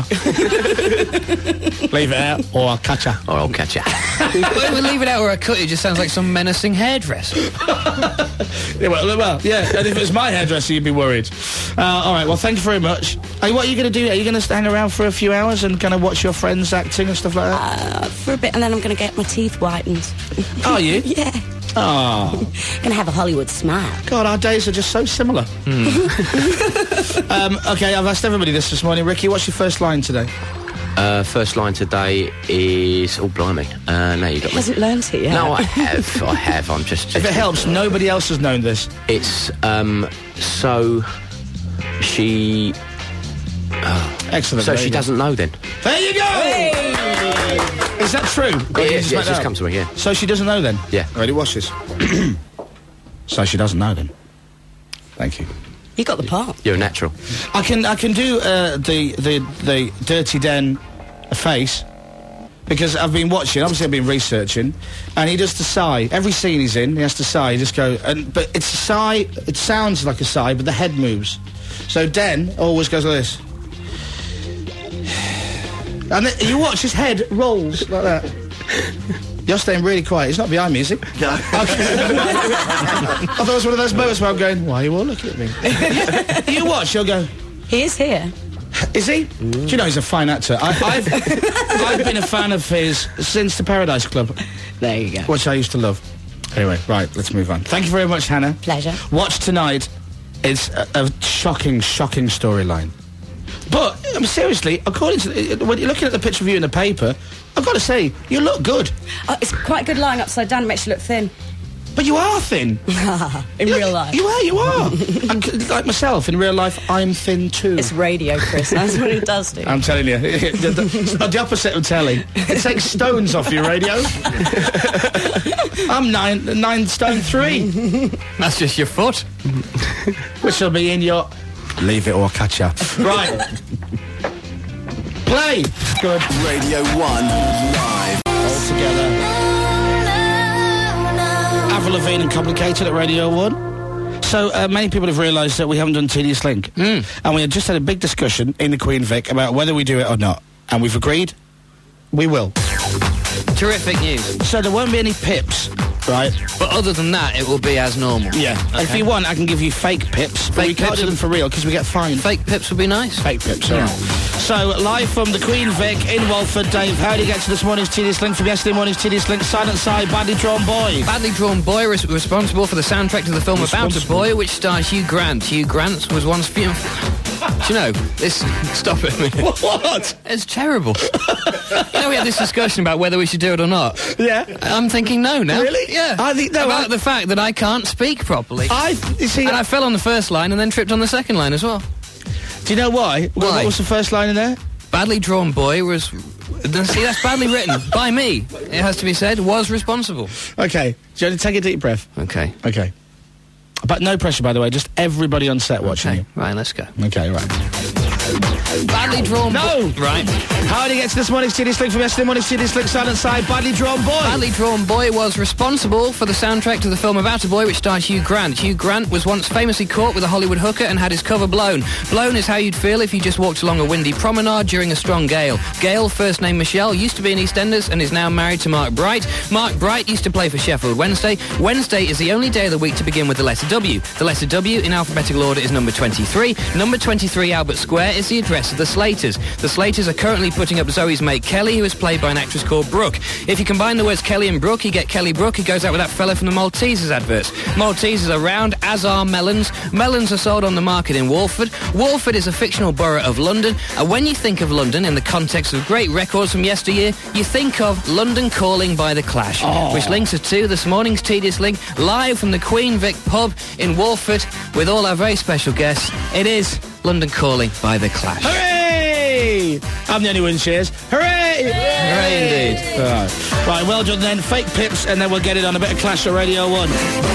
Leave it out, or I'll catch ya. Or I'll catch ya. Well, leave it out or I cut it just sounds like some menacing hairdresser. Yeah, well, well, yeah, and if it was my hairdresser, you'd be worried. Uh, all right, well, thank you very much. Hey, what are you going to do? Are you going to hang around for a few hours and kind of watch your friends acting and stuff like that? Uh, for a bit, and then I'm going to get my teeth whitened. Are you? Yeah. Oh. Going to have a Hollywood smile. God, our days are just so similar. um, okay, I've asked everybody this this morning. Ricky, what's your first line today? Uh, first line today is... Oh, blimey. Uh, no, you got He me. hasn't learnt it yet. No, I have. I have. I'm just... If it helps, nobody else has known this. It's, um, so... She... Oh. Excellent. So there she you go. doesn't know then? There you go! Is that true? Or Yeah, did you yeah, just yeah, make it's that just up? come to me, yeah. So she doesn't know then? Yeah. Ready, watch this. So she doesn't know then. Thank you. You got the part. You're a natural. I can I can do uh, the the the Dirty Den face because I've been watching. Obviously, I've been researching, and he does the sigh. Every scene he's in, he has to sigh. He just go and but it's a sigh. It sounds like a sigh, but the head moves. So Den always goes like this, and then you watch his head rolls like that. You're staying really quiet. He's not behind me, is he? No. Okay. I thought it was one of those moments where I'm going, why are you all looking at me? You watch, you'll go... He is here. Is he? Mm. Do you know he's a fine actor? I, I've I've been a fan of his since the Paradise Club. There you go. Which I used to love. Anyway, right, let's move on. Thank you very much, Hannah. Pleasure. Watch tonight. It's a, a shocking, shocking storyline. But, I mean, seriously, according to... When you're looking at the picture of you in the paper, I've got to say, you look good. Oh, it's quite good lying upside down. It makes you look thin. But you are thin. In real life. You are, you are. And, like myself, in real life, I'm thin too. It's radio, Chris. That's what it does do. I'm telling you. the, the, the opposite of telly. It takes stones off your radio. I'm nine, nine stone three. That's just your foot. Which will be in your... Leave it or catch ya. Right. Play. Good. Radio one live. All together. Avril Lavigne and Complicated at Radio one. So, uh, many people have realised that we haven't done Tedious Link. Mm. And we had just had a big discussion in the Queen Vic about whether we do it or not. And we've agreed we will. Terrific news. So there won't be any pips, right? But other than that, it will be as normal. Yeah. Okay. If you want, I can give you fake pips. But we can't do them for real because we get fined. Fake pips would be nice. Fake pips, yeah. yeah. So, live from the Queen Vic in Walford, Dave, how do you get to this morning's Tedious Link from yesterday morning's Tedious Link? Silent Side, Badly Drawn Boy. Badly Drawn Boy was responsible for the soundtrack to the film About a Boy, which starred Hugh Grant. Hugh Grant was once... Do you know, this... Stop it a minute. What? It's terrible. You know, we had this discussion about whether we should do it or not. Yeah. I'm thinking no now. Really? Yeah. I think no. About I... the fact that I can't speak properly. I... You see... And I fell on the first line and then tripped on the second line as well. Do you know why? Why? What was the first line in there? Badly Drawn Boy was... See, that's badly written. By me, it has to be said, was responsible. Okay. Do you want to take a deep breath? Okay. Okay. But no pressure, by the way. Just everybody on set watching okay. you. Right, let's go. Okay, right. Badly Drawn No! Boy. Right. How do you get to this morning's Tedious Link from yesterday morning's Tedious Link? Silent Side, Badly Drawn Boy. Badly Drawn Boy was responsible for the soundtrack to the film About a Boy, which starred Hugh Grant. Hugh Grant was once famously caught with a Hollywood hooker and had his cover blown. Blown is how you'd feel if you just walked along a windy promenade during a strong gale. Gail, first name Michelle, used to be in EastEnders and is now married to Mark Bright. Mark Bright used to play for Sheffield Wednesday. Wednesday is the only day of the week to begin with the letter W. The letter W in alphabetical order is number twenty-three. Number twenty-three, Albert Square, is the address of the Slaters. The Slaters are currently putting up Zoe's mate Kelly, who is played by an actress called Brooke. If you combine the words Kelly and Brooke, you get Kelly Brooke, who goes out with that fella from the Maltesers adverts. Maltesers are round, as are melons. Melons are sold on the market in Walford. Walford is a fictional borough of London, and when you think of London in the context of great records from yesteryear, you think of London Calling by The Clash, oh. which links us to this morning's Tedious Link, live from the Queen Vic pub in Walford, with all our very special guests. It is London Calling by The Clash. Hooray! I'm the only one who cheers. Hooray! Hooray indeed. Right. Right, well done then. Fake pips, and then we'll get it on a bit of Clash at Radio one.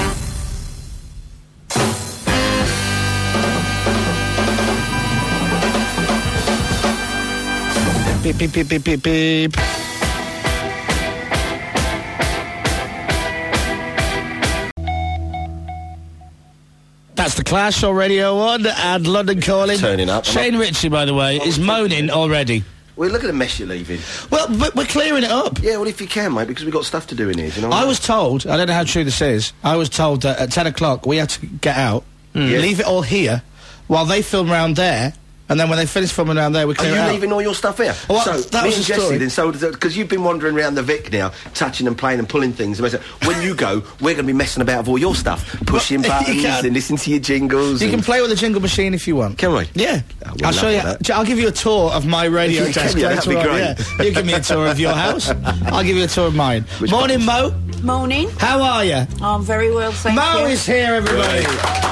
Beep, beep, beep, beep, beep, beep. That's the Clash on Radio one and London Calling. Turning up. Shane Ritchie, by the way, is moaning already. Well, look at the mess you're leaving. Well, but we're clearing it up. Yeah, well, if you can, mate, because we've got stuff to do in here, do you know what I was told, I don't know how true this is, I was told that at ten o'clock we had to get out, Mm. Yeah. leave it all here, while they film around there, and then when they finish filming around there, we Are clear it you out. leaving all your stuff here? Well, so, that me was and the Jesse story. then, so, because you've been wandering around the Vic now, touching and playing and pulling things, and when you go, we're going to be messing about with all your stuff, pushing Well, you buttons can. and listening to your jingles. You and... can play with the jingle machine if you want. Can we? Yeah. Oh, we'll I'll show love you. that. J- I'll give you a tour of my radio You desk. can, yeah, later that'd be on, great. Yeah. You give me a tour of your house. I'll give you a tour of mine. Which Morning, Mo. Morning. How are you? I'm very well, thank Mo you. is here, everybody.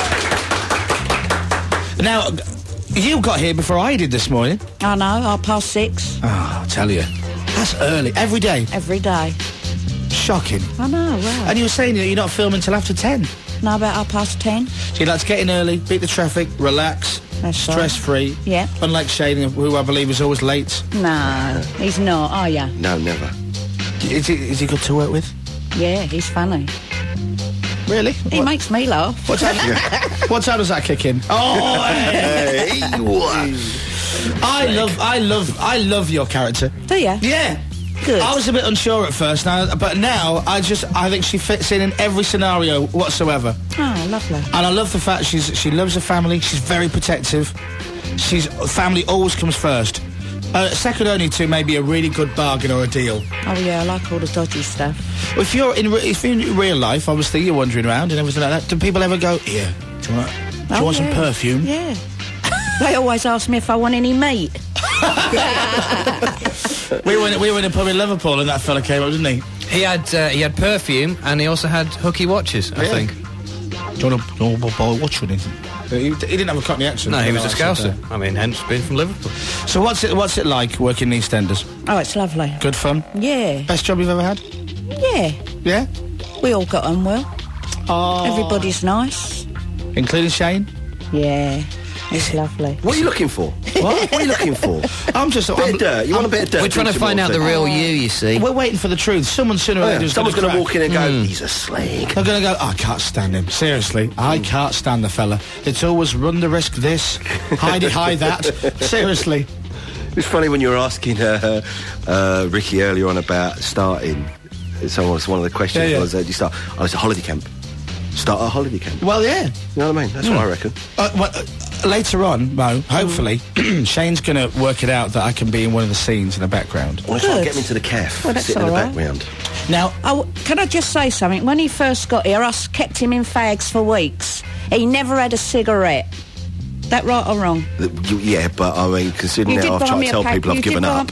Now, you got here before I did this morning. I know, half past six. Oh, I'll tell you. That's early. Every day. Every day. Shocking. I know, wow. And you were saying that you're not filming till after ten. No, about half past ten. So you'd like to get in early, beat the traffic, relax, That's stress-free. Yeah. Unlike Shane, who I believe is always late. No, he's not, are ya? No, never. Is he, is he good to work with? Yeah, he's funny. Really? He What- makes me laugh. What time, what time does that kick in? Oh, Hey, what? I love, I love, I love your character. Do ya? Yeah. Good. I was a bit unsure at first, now, but now I just I think she fits in in every scenario whatsoever. Oh, lovely. And I love the fact she's she loves her family. She's very protective. She's family always comes first. Uh, second only to maybe a really good bargain or a deal. Oh yeah, I like all the dodgy stuff. Well, if you're in re- if you're in real life, obviously you're wandering around and everything like that. Do people ever go, "Here, do you want, do you Oh, want some yeah. perfume?" Yeah. They always ask me if I want any meat. we were in, we were in a pub in Liverpool and that fella came up, didn't he? He had uh, he had perfume and he also had hooky watches, I Yeah. think. Do you want a, do you want a boy watch or anything? He, he didn't have a Cockney accent. No, he was a I said Scouser. that. I mean, hence being from Liverpool. So what's it what's it like working in EastEnders? Oh, it's lovely. Good fun? Yeah. Best job you've ever had? Yeah. Yeah? We all got on well. Oh. Everybody's nice. Including Shane? Yeah. It's lovely. What are you looking for? What? What are you looking for? I'm just... A bit I'm, of dirt. You want a bit of dirt? We're trying to Drink some find more out the thing. real you, you see. We're waiting for the truth. Someone sooner or Oh, later yeah. is Someone's going going to walk in and go, Mm. he's a slag. They're going to go, I can't stand him. Seriously, I can't stand the fella. It's always run the risk this, hide it, hide that. Seriously. It's funny when you were asking uh, uh, Ricky earlier on about starting. So was one of the questions Yeah, yeah. was, uh, do you start? Oh, it's a holiday camp. Start at a holiday camp. Well, yeah. You know what I mean? That's Mm. what I reckon. Uh, well, uh, later on, Mo, hopefully, Shane's going to work it out that I can be in one of the scenes in the background. Well, if I Good. get him into the caf, Well, that's sit in the all right. background. Now, Oh, can I just say something? When he first got here, I s- kept him in fags for weeks. He never had a cigarette. That right or wrong? The- you- yeah, but I mean, considering You now did I've buy tried me to a tell pack- people I've you did given buy- up.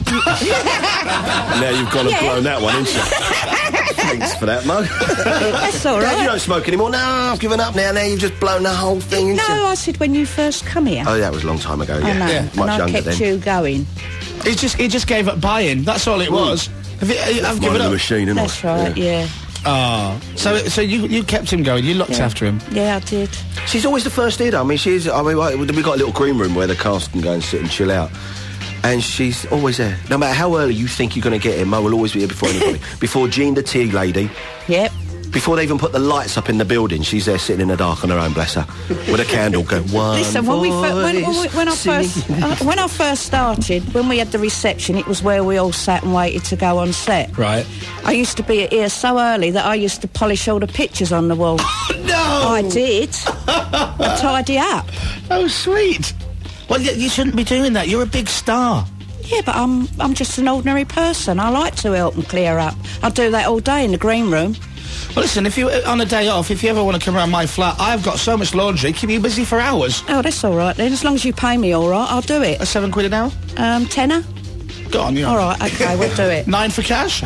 Now you've gone and Yeah. blown that one, haven't you? Thanks for that, Mo. That's all Dad, right. you don't smoke anymore. No, I've given up now. Now you've just blown the whole thing, haven't you? No, I said when you first come here. Oh, that was a long time ago, yeah. I know. Yeah. And Much I younger kept then. you going. he just he just gave up buying. That's all it was. Have you, I've Mind given the up. machine, innit? That's right, yeah. Oh, so so you you kept him going. You looked Yeah. after him. Yeah, I did. She's always the first here, though. I mean, she's. I mean, like, we've got a little green room where the cast can go and sit and chill out. And she's always there. No matter how early you think you're going to get here, Mo will always be here before anybody. Before Jean, the tea lady. Yep. Before they even put the lights up in the building, she's there sitting in the dark on her own, bless her, with a candle going, one Listen, when we fir- when, when, we, voice when I first singing. uh, when I first started, when we had the reception, it was where we all sat and waited to go on set. Right. I used to be here so early that I used to polish all the pictures on the wall. No. I did. I tidy up. Oh, sweet. Well, you, you shouldn't be doing that. You're a big star. Yeah, but I'm I'm just an ordinary person. I like to help and clear up. I do that all day in the green room. Well, listen, if you on a day off, if you ever want to come around my flat, I've got so much laundry, keep you busy for hours. Oh, that's all right then. As long as you pay me all right, I'll do it. A seven quid an hour? Um, tenner. Go on, you know. All right, okay, we'll do it. Nine for cash?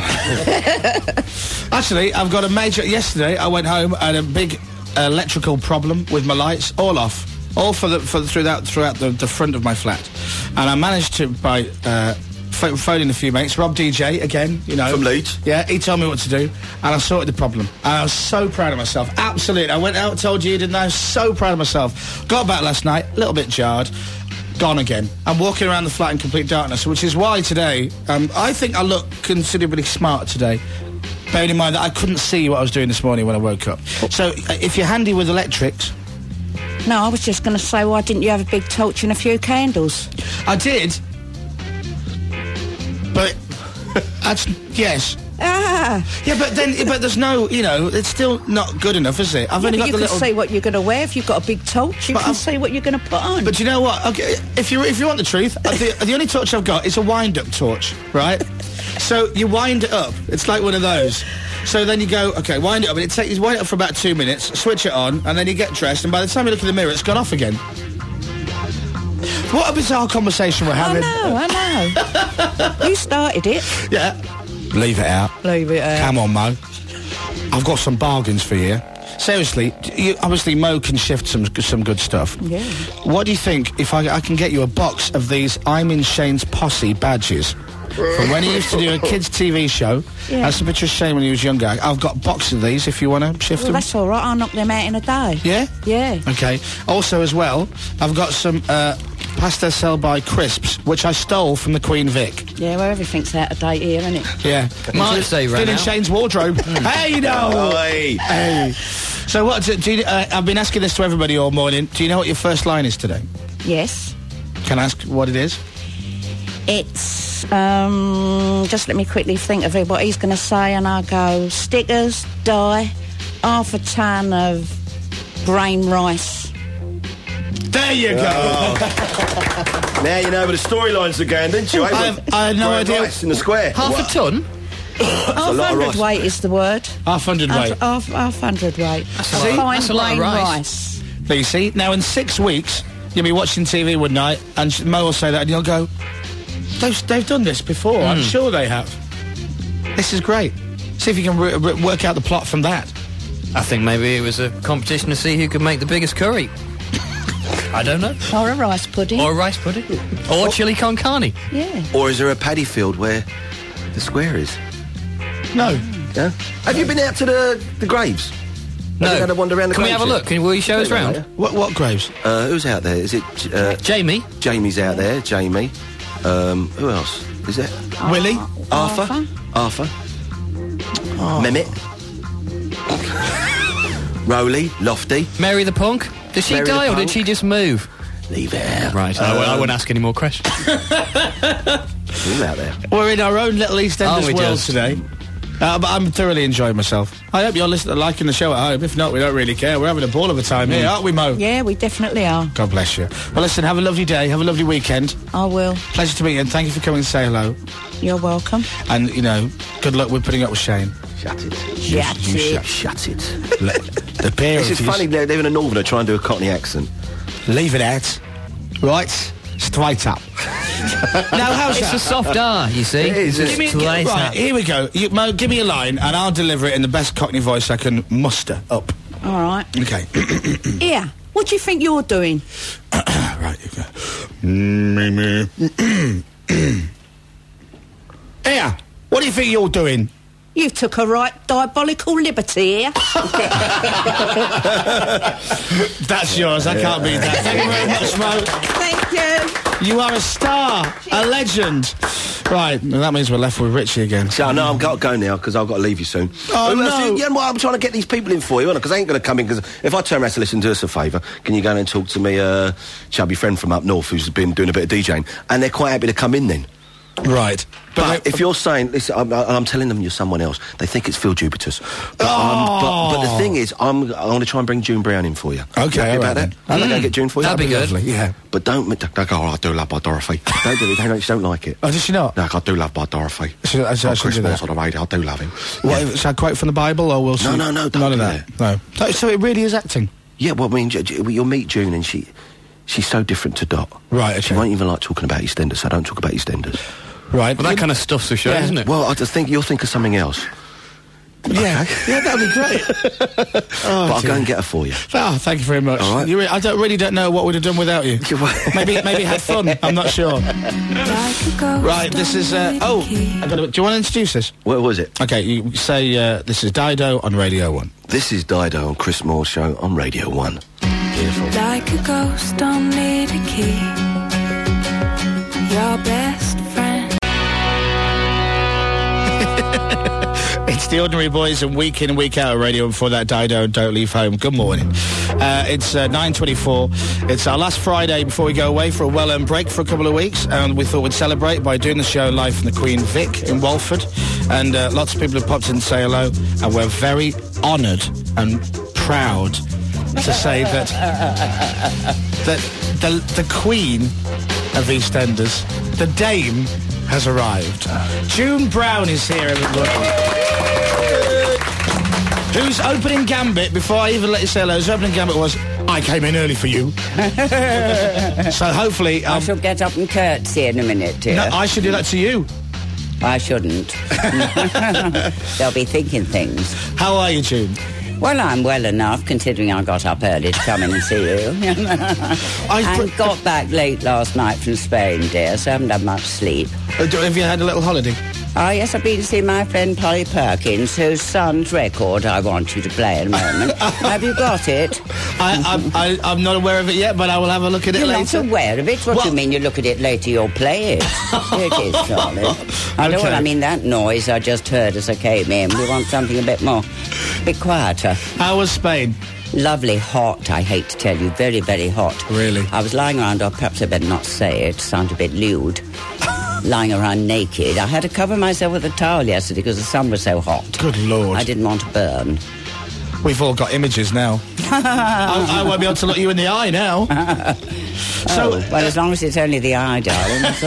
Actually, I've got a major... Yesterday, I went home and a big electrical problem with my lights, all off. All for the, for the, throughout, throughout the, the front of my flat. And I managed to, by uh, ph- phoning a few mates, Rob D J, again, you know. From Leeds? Yeah, he told me what to do, and I sorted the problem. And I was so proud of myself. Absolutely. I went out, told you, didn't I? I was so proud of myself. Got back last night, a little bit jarred. Gone again. I'm walking around the flat in complete darkness, which is why today, um, I think I look considerably smart today. Bearing in mind that I couldn't see what I was doing this morning when I woke up. So, uh, if you're handy with electrics... No, I was just going to say, why didn't you have a big torch and a few candles? I did. But... that's... yes. Ah! Yeah, but then, but there's no, you know, it's still not good enough, is it? I've Yeah, only but got you the can little... see what you're going to wear. If you've got a big torch, you But can I've- see what you're going to put on. But you know what? Okay, if you if you want the truth, uh, the, the only torch I've got is a wind-up torch, right? So you wind it up. It's like one of those. So then you go, okay, wind it up, and it takes you wind it up for about two minutes, switch it on, and then you get dressed, and by the time you look in the mirror, it's gone off again. What a bizarre conversation we're I having. know, I know. You started it. Yeah. Leave it out. Leave it out. Come on, Mo. I've got some bargains for you. Seriously, you, obviously Mo can shift some some good stuff. Yeah. What do you think if I, I can get you a box of these I'm in Shane's Posse badges? From when he used to do a kids' T V show. Yeah. That's a picture of Shane when he was younger. I've got a box of these if you want to shift Well, them. that's all right. I'll knock them out in a day. Yeah? Yeah. Okay. Also, as well, I've got some uh, pasta sell-by crisps, which I stole from the Queen Vic. Yeah, well, everything's out of date here, isn't it? Yeah. Mine say Still ran in out. Shane's wardrobe. Hey, no! Oi. Hey. So what, do, do you, uh, I've been asking this to everybody all morning. Do you know what your first line is today? Yes. Can I ask what it is? It's... Yes. Um, just let me quickly think of it, what he's going to say, and I'll go stickers, dye, half a ton of grain rice. There you go. Oh. Now you know where the storylines are going, didn't you? Eh? I, have, I had no Grain idea. rice in the square. Half What? a ton? Half hundred weight is the word. Half hundred weight. Half, half hundred weight. That's a lot, Fine that's a lot of grain rice. There you see. Now, in six weeks, you'll be watching T V one night, and Mo will say that, and you'll go, they've, they've done this before. Mm. I'm sure they have. This is great. See if you can re- re- work out the plot from that. I think maybe it was a competition to see who could make the biggest curry. I don't know. Or a rice pudding. Or a rice pudding. Or chili con carne. Yeah. Or is there a paddy field where the square is? No. Yeah. Have you been out to the the graves? No. Have you had a wander around the Can we graves have a yet? look? Can, will you show us Yeah, round? yeah. What, what graves? Uh, who's out there? Is it uh, Jamie? Jamie's out there. Jamie. Um, who else? Is it Willie? Arthur? Arthur. Mehmet. Rowley. Lofty. Mary the Punk? Did she Mary the die or did Punk. she just move? Leave it out. Right, I, won't- I won't ask any more questions. Who's out there? We're in our own little EastEnders Are we world just? today. Uh, but I'm thoroughly enjoying myself. I hope you're listening, liking the show at home. If not, we don't really care. We're having a ball of a time here, aren't we, Mo? Yeah, we definitely are. God bless you. Well, listen, have a lovely day. Have a lovely weekend. I will. Pleasure to meet you, and thank you for coming to say hello. You're welcome. And, you know, good luck with putting up with Shane. Shut it. Shut You it. shut, shut it. The pair This of is yous- funny, they're, they're in a northerner trying to do a Cockney accent. Leave it out. Right? Straight up. Now, how's It's that? a soft R, you see. It is, Give it's me, Straight right, up. here we go. You, Mo, give me a line, and I'll deliver it in the best Cockney voice I can muster up. All right. Okay. Here, what do you think you're doing? Right, you go. Me, me. Here, what do you think you're doing? You took a right diabolical liberty here. That's yours. I can't beat that. Thank you very much, Mo. Thank you. You are a star, a legend. Right, and that means we're left with Richie again. So, no, I've got to go now because I've got to leave you soon. Oh, Who else no. do you- Yeah, well, I'm trying to get these people in for you, because I ain't going to come in, because if I turn around to listen, do us a favour, can you go in and talk to me, uh, chubby friend from up north who's been doing a bit of DJing, and they're quite happy to come in then. Right. But, if you're saying, listen, I'm, I'm telling them you're someone else, they think it's Phil Jupitus. But, um, but, but the thing is, I'm, I'm going to try and bring June Brown in for you. Okay, You happy all right about then. that? I'm going to get June for you. That'd be good. Lovely, yeah. But don't, don't go, oh, I do love by Dorothy. Don't do it, they don't, she don't like it. Oh, does she not? No, I do love by Dorothy. Should, I, should, I On should do Christmas that. on the radio, I do love him. What, Yeah. should I quote from the Bible, or will she? No, no, no, don't None of do that. No. So, so it really is acting? Yeah, well, I mean, J- J- you'll meet June and she, she's so different to Dot. Right, She okay. won't even like talking about EastEnders, so don't talk about EastEnders. Right. Well, that kind of stuff's the show, Yeah. isn't it? Well, I just think you'll think of something else. Yeah. Yeah, that'd be great. Oh, but I'll dear. go and get her for you. Oh, thank you very much. All right. You re- I don't, really don't know what we'd have done without you. maybe maybe had fun. I'm not sure. Right, this is... Uh, oh, I got. Do you want to introduce this? What was it? Okay, you say uh, this is Dido on Radio one. This is Dido on Chris Moore's show on Radio one. Beautiful. Like a ghost, don't need a key. Your best friend. It's the Ordinary Boys, and week in and week out of Radio, and before that, Dido and Don't Leave Home. Good morning. Uh, it's uh, nine twenty-four. It's our last Friday before we go away for a well-earned break for a couple of weeks, and we thought we'd celebrate by doing the show live from the Queen Vic in Walford. And uh, lots of people have popped in to say hello, and we're very honoured and proud to say that that the, the Queen of EastEnders, the Dame, has arrived. June Brown is here, everybody. Whose opening gambit, before I even let you say hello, whose opening gambit was, I came in early for you. So hopefully... Um, I shall get up and curtsy in a minute, dear. no, I should do that to you. I shouldn't. They'll be thinking things. How are you, June? Well, I'm well enough, considering I got up early to come in and see you. And got back late last night from Spain, dear, so I haven't had much sleep. Uh, do- have you had a little holiday? Oh, yes, I've been to see my friend Polly Perkins, whose son's record I want you to play in a moment. Have you got it? I, I'm, I, I'm not aware of it yet, but I will have a look at it You're later. not aware of it? What do you mean you look at it later, you'll play it? Here it is, darling. I don't Okay. want, I mean, that noise I just heard as I came in. We want something a bit more, a bit quieter. How was Spain? Lovely, hot, I hate to tell you. Very, very hot. Really? I was lying around, or perhaps I better not say it, sound a bit lewd. lying around naked. I had to cover myself with a towel yesterday because the sun was so hot. Good Lord. I didn't want to burn. We've all got images now. I, I won't be able to look you in the eye now. So, oh, well, as long as it's only the eye, darling, that's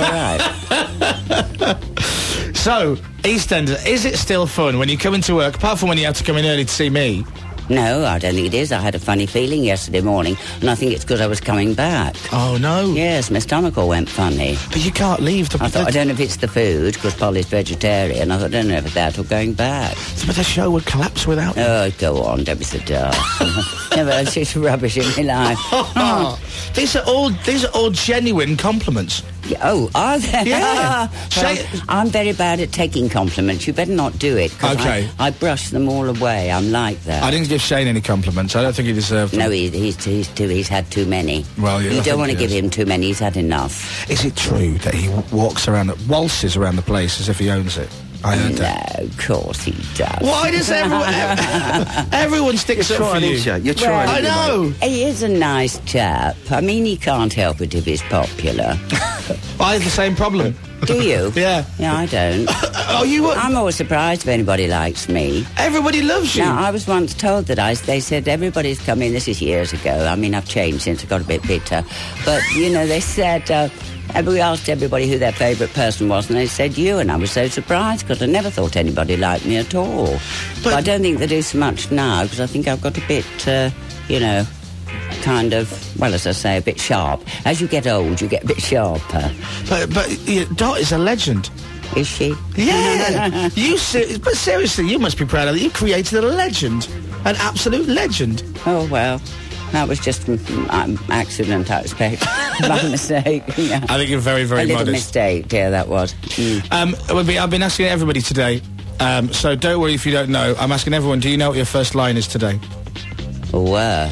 all right. So, EastEnders, is it still fun when you come into work, apart from when you have to come in early to see me? No, I don't think it is. I had a funny feeling yesterday morning, and I think it's because I was coming back. Oh, no. Yes, my stomach all went funny. But you can't leave. The, I thought, I don't know if it's the food, because Polly's vegetarian. I thought, I don't know if it's that or going back. But the show would collapse without you. Oh, go on, don't be so daft. Never heard such rubbish in my life. Oh. These are all these are all genuine compliments. Yeah, oh, are they? Yeah. Well, I'm very bad at taking compliments. You better not do it. 'Cause Okay. I, I brush them all away. I'm like that. I didn't give Shane any compliments. I don't think he deserved them. No, he, he's, he's, too, he's had too many. Well, yeah, You I don't think want to he give is. him too many. He's had enough. Is it true that he w- walks around, the, waltzes around the place as if he owns it? I heard no, that. of course he does. Why does everyone... ev- everyone sticks You're up for trying, you? aren't you? You're trying. I know. He is a nice chap. I mean, he can't help it if he's popular. I have the same problem. Do you? Yeah. Yeah, I don't. Oh, you were... I'm always surprised if anybody likes me. Everybody loves you. Now, I was once told that I... They said everybody's coming... This is years ago. I mean, I've changed since I got a bit bitter. But, you know, they said... Uh, and we asked everybody who their favourite person was, and they said you, and I was so surprised because I never thought anybody liked me at all. But, but I don't think they do so much now because I think I've got a bit, uh, you know, kind of, well, as I say, a bit sharp. As you get old, you get a bit sharper. But, but yeah, Dot is a legend. Is she? Yeah. you se- But seriously, you must be proud of it. You created a legend. An absolute legend. Oh, well... That was just an um, accident, I expect. My mistake. Yeah. I think you're very, very A little modest. mistake, yeah, that was. Mm. Um, we'll be, I've been asking everybody today, um, so don't worry if you don't know. I'm asking everyone, do you know what your first line is today? Oh, uh.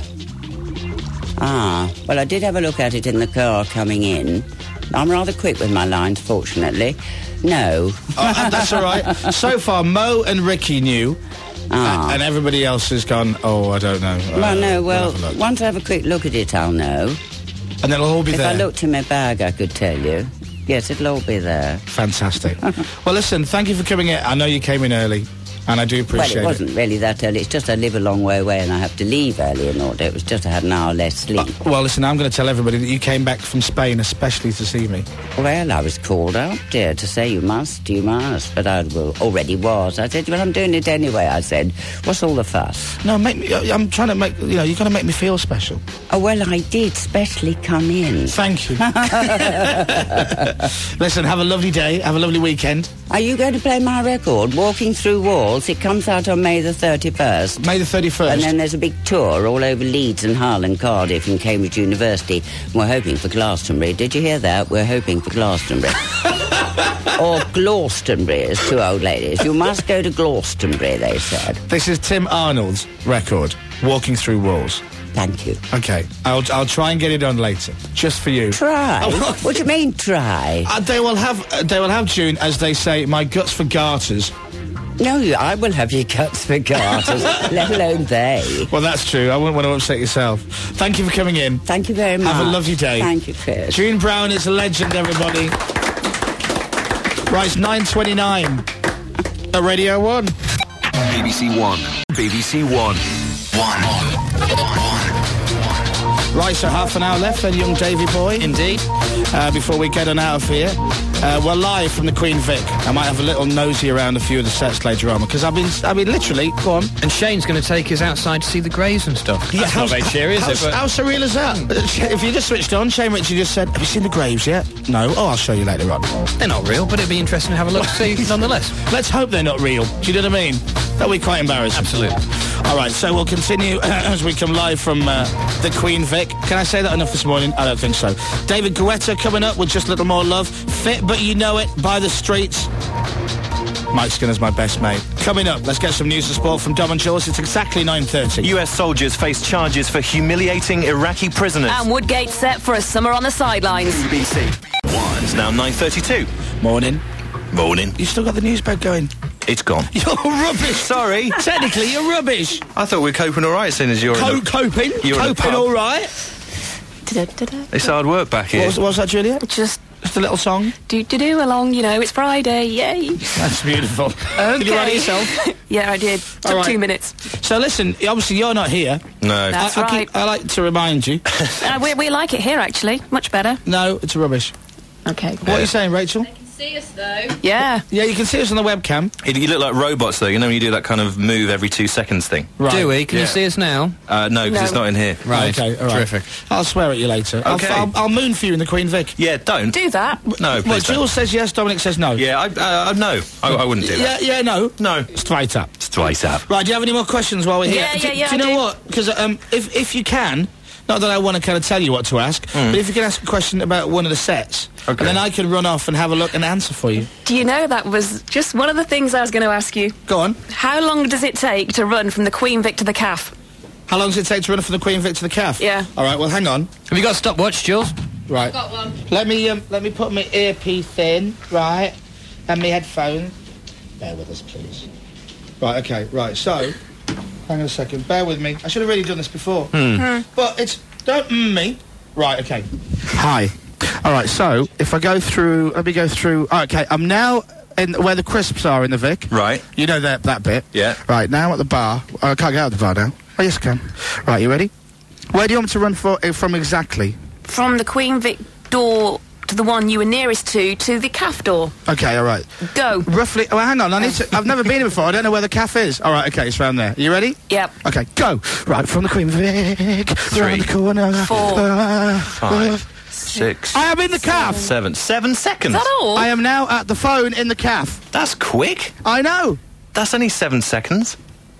Ah, well, I did have a look at it in the car coming in. I'm rather quick with my lines, fortunately. No. Oh, that's all right. So far, Mo and Ricky knew. Ah. Uh, and everybody else has gone, oh, I don't know. Well, uh, no, well, we'll have once I have a quick look at it, I'll know. And they'll all be if there. If I looked in my bag, I could tell you. Yes, it'll all be there. Fantastic. Well, listen, thank you for coming in. I know you came in early, and I do appreciate it. Well, it wasn't really that early. It's just I live a long way away and I have to leave early in order. It was just I had an hour less sleep. Uh, well, listen, I'm going to tell everybody that you came back from Spain especially to see me. Well, I was called up, dear, to say you must, you must. But I well, already was. I said, well, I'm doing it anyway, I said. What's all the fuss? No, make me... I'm trying to make... You know, you've got to make me feel special. Oh, well, I did specially come in. Thank you. Listen, have a lovely day. Have a lovely weekend. Are you going to play my record, Walking Through Walls? It comes out on May the thirty-first. May the thirty-first? And then there's a big tour all over Leeds and Hull and Cardiff and Cambridge University. We're hoping for Glastonbury. Did you hear that? We're hoping for Glastonbury. Or Glastonbury, as two old ladies. You must go to Glastonbury, they said. This is Tim Arnold's record, Walking Through Walls. Thank you. Okay, I'll I'll try and get it on later, just for you. Try? Oh, what do you mean, try? Uh, they will have uh, they will have June, as they say, my guts for garters. No, I will have your guts for garters, let alone they. Well, that's true. I wouldn't want to upset yourself. Thank you for coming in. Thank you very much. Have a lovely day. Thank you, Chris. June Brown is a legend, everybody. Right, it's nine twenty-nine at Radio one. B B C One. B B C One. One. Right, so half an hour left then, young Davy boy. Indeed. Uh, before we get on out of here. Uh, we're live from the Queen Vic. I might have a little nosy around a few of the sets later on, because I've been, I mean, literally, go on. And Shane's going to take us outside to see the graves and stuff. Yeah, That's not very cheery, is it? But How surreal is that? If you just switched on, Shane Ritchie just said, have you seen the graves yet? No. Oh, I'll show you later on. they're not real, but it'd be interesting to have a look see nonetheless. Let's hope they're not real. Do you know what I mean? That would be quite embarrassing. Absolutely. All right, so we'll continue as we come live from uh, the Queen Vic. Can I say that enough this morning? I don't think so. David Guetta coming up with Just a Little More Love. Fit But You Know It by The Streets. Mike Skinner's my best mate. Coming up, let's get some news and sport from Dom and Jules. It's exactly nine thirty. U S soldiers face charges for humiliating Iraqi prisoners. And Woodgate set for a summer on the sidelines. B B C One. It's now nine thirty-two. Morning. Morning. You still got the news bag going? It's gone. You're rubbish. Sorry. Technically, you're rubbish. I thought we were coping all right, seeing as you're Co- in a, coping? You're Coping in a all right? Da-da-da-da. It's hard work back here. What was, what was that, Juliet? Just Just a little song? do-do-do along, you know, it's Friday, yay. That's beautiful. Okay. Did you write it yourself? Yeah, I did. Took All right. two minutes. So listen, obviously you're not here. No. That's I, I, right. keep, I like to remind you. Uh, we, we like it here, actually. Much better. No, it's rubbish. Okay. What are you saying, Rachel? See us though. Yeah. Yeah, you can see us on the webcam. You you look like robots, though. You know when you do that kind of move every two seconds thing? Right. Do we? Can Yeah. you see us now? Uh, no, because No. it's not in here. Right. Okay, all right. Terrific. I'll swear at you later. Okay. I'll, I'll, I'll moon for you in the Queen Vic. Yeah, don't. Do that. No, please Well, don't. Jules says yes, Dominic says no. Yeah, I, uh, no. I, I wouldn't do Yeah, that. yeah, no. No. Straight up. Straight up. Right, do you have any more questions while we're here? Yeah, do, yeah, yeah, Do you I know do. what? Because um, if, if you can, not that I want to kind of tell you what to ask, Hmm. but if you can ask a question about one of the sets, Okay. and then I can run off and have a look and answer for you. Do you know that was just one of the things I was going to ask you? Go on. How long does it take to run from the Queen Vic to the C A F? How long does it take to run from the Queen Vic to the C A F? Yeah. All right, well, hang on. Have you got a stopwatch, Jules? Right. Got one. Let me, um, let me put my earpiece in, right, and my headphones. Bear with us, please. Right, okay, right, so, hang on a second, bear with me. I should have really done this before. Hmm. But it's, don't mm me. Right, okay. Hi. All right, so, if I go through, let me go through, oh, okay, I'm now in where the crisps are in the Vic. Right. You know that, that bit. Yeah. Right, now at the bar. Oh, I can't get out of the bar now. Oh, yes, I can. Right, you ready? Where do you want me to run for, uh, from exactly? From the Queen Vic door to the one you were nearest to, to the C A F door. Okay, all right. Go. Roughly, oh, hang on, I need to, I've never been here before, I don't know where the cafe is. All right, okay, it's round there. You ready? Yep. Okay, go. Right, from the Queen Vic, round the corner. Four. Uh, Five. Six. I am in the calf. Seven. Seven seconds. Is that all? I am now at the phone in the calf. That's quick. I know. That's only seven seconds.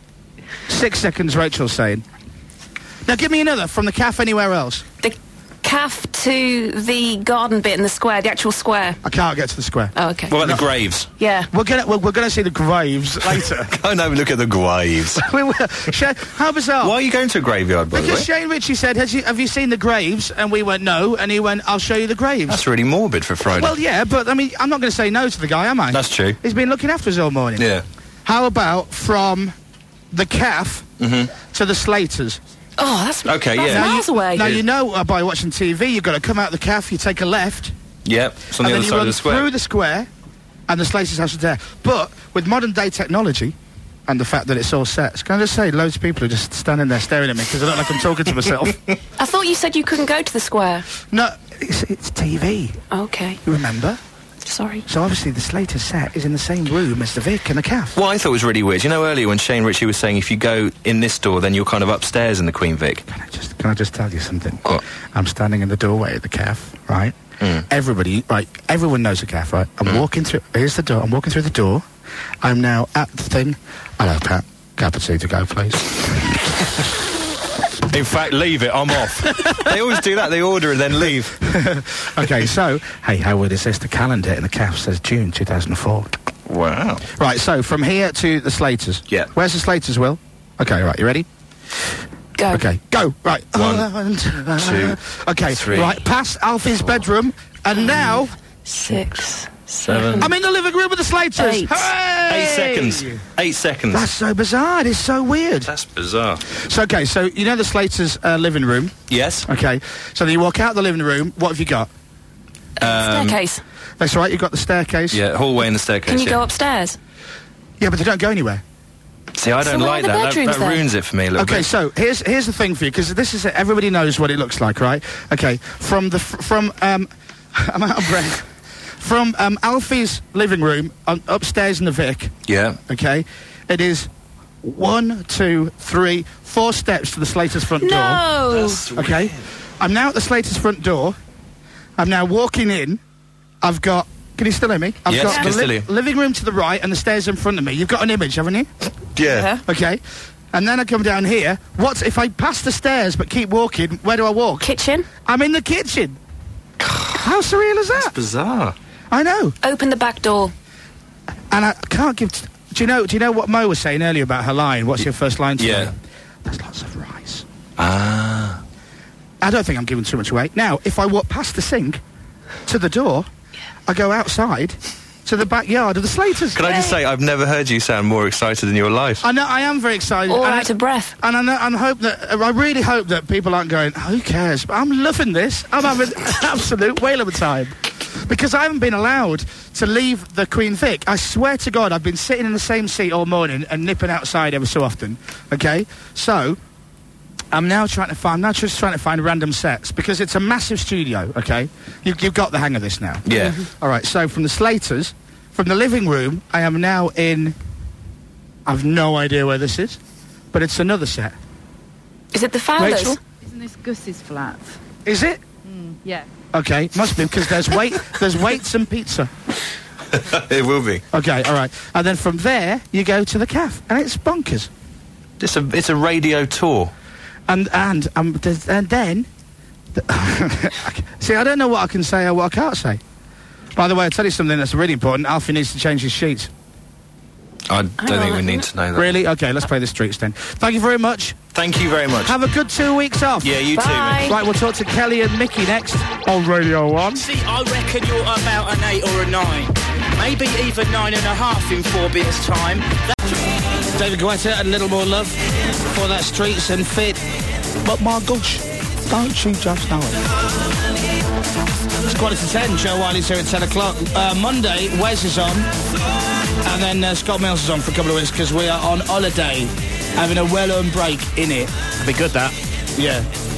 Six seconds, Rachel's saying. Now give me another from the calf anywhere else. The C A F to the garden bit in the square, the actual square. I can't get to the square. Oh, okay. What about the graves? Yeah. We're gonna we're, we're gonna see the graves later. Go and have a look at the graves. We will. Sha- How bizarre. Why are you going to a graveyard, by the way? Because Shane Ritchie said, Has you, have you seen the graves? And we went, no. And he went, I'll show you the graves. That's really morbid for Friday. Well, yeah, but, I mean, I'm not going to say no to the guy, am I? That's true. He's been looking after us all morning. Yeah. How about from the calf to the Slaters? Oh, that's, Okay, that's yeah. miles you, away. Now, you know uh, by watching T V, you've got to come out the calf, you take a left, Yep. It's on and the then other you side run of the square. through the square, and the Slaters' house is there. But with modern-day technology, and the fact that it's all set, can I just say, loads of people are just standing there staring at me because I look like I'm talking to myself. I thought you said you couldn't go to the square. No, it's, it's T V, Okay. you remember? Sorry. So obviously the Slater set is in the same room as the Vic and the calf. What I thought was really weird, you know earlier when Shane Ritchie was saying if you go in this door, then you're kind of upstairs in the Queen Vic? Can I just, can I just tell you something? What? I'm standing in the doorway at the calf, right? Mm. Everybody, right, everyone knows the calf, right? I'm walking through, here's the door, I'm walking through the door. I'm now at the thing. Hello, Pat. Cappuccino to go, please. In fact, leave it, I'm off. They always do that, they order and then leave. Okay, so, hey, how weird is this? The calendar in the calf says June two thousand four. Wow. Right, so from here to the Slaters. Yeah. Where's the Slaters, Will? Okay, right, you ready? Go. Okay, go. Right. One, two, Okay, three, right, past Alfie's bedroom, and now Six. Seven. I'm in the living room with the Slaters. Eight. Hooray! Eight seconds. Eight seconds. That's so bizarre. It's so weird. That's bizarre. So, okay, so you know the Slaters' uh, living room? Yes. Okay, so then you walk out the living room. What have you got? Um, Staircase. That's right, you've got the staircase. Yeah, hallway and the staircase. Can you yeah. go upstairs? Yeah, but they don't go anywhere. See, I don't So where like are the that. That, bedrooms that then? ruins it for me a little Okay, bit. so here's here's the thing for you, because this is everybody knows what it looks like, right? Okay, from the f- from um, I'm out of breath. From um, Alfie's living room um, upstairs in the Vic. Yeah. Okay, it is one, two, three, four steps to the Slaters' front door. No. That's Okay, I'm now at the Slaters' front door. I'm now walking in. I've got. Can you still hear me? I've Yes, got can the still hear. living room to the right and the stairs in front of me. You've got an image, haven't you? Yeah. Okay. And then I come down here. What if I pass the stairs but keep walking? Where do I walk? Kitchen. I'm in the kitchen. How surreal is that? Bizarre. I know. Open the back door. And I can't give. T- do you know? Do you know what Mo was saying earlier about her line? What's your first line? To Yeah. her? There's lots of rice. Ah. I don't think I'm giving too much away. Now, if I walk past the sink to the door, I go outside to to the backyard of the Slaters. Can I just say, I've never heard you sound more excited in your life. I know, I am very excited. All and out I, of breath. And I, know, I hope that, I really hope that people aren't going, who cares? But I'm loving this. I'm having an absolute whale of a time. Because I haven't been allowed to leave the Queen Vic. I swear to God, I've been sitting in the same seat all morning and nipping outside every so often. Okay? So, I'm now trying to find, I'm now just trying to find random sets, because it's a massive studio, okay? You, you've got the hang of this now. Yeah. All right, so from the Slaters, from the living room, I am now in... I've no idea where this is, but it's another set. Is it the Fowlers? Rachel? Isn't this Gus's flat? Is it? Mm, yeah. Okay, must be, because there's wait, there's weights and pizza. It will be. Okay, all right. And then from there, you go to the cafe, and it's bonkers. It's a, it's a radio tour. And, and, um, there's- and then... See, I don't know what I can say or what I can't say. By the way, I'll tell you something that's really important. Alfie needs to change his sheets. I don't think we need to know that. Really? Okay, let's play the streets then. Thank you very much. Thank you very much. Have a good two weeks off. Yeah, you too, mate. Right, we'll talk to Kelly and Mickey next on Radio one. See, I reckon you're about an eight or a nine. Maybe even nine and a half in four bits' time. That- David Guetta and Little More Love for that Streets and Fit. But my gosh, don't you just know it? It's quarter to ten. Joe Wiley's here at ten o'clock. Uh, Monday, Wes is on. And then uh, Scott Mills is on for a couple of weeks because we are on holiday, having a well-earned break in it. It'd be good, that. Yeah.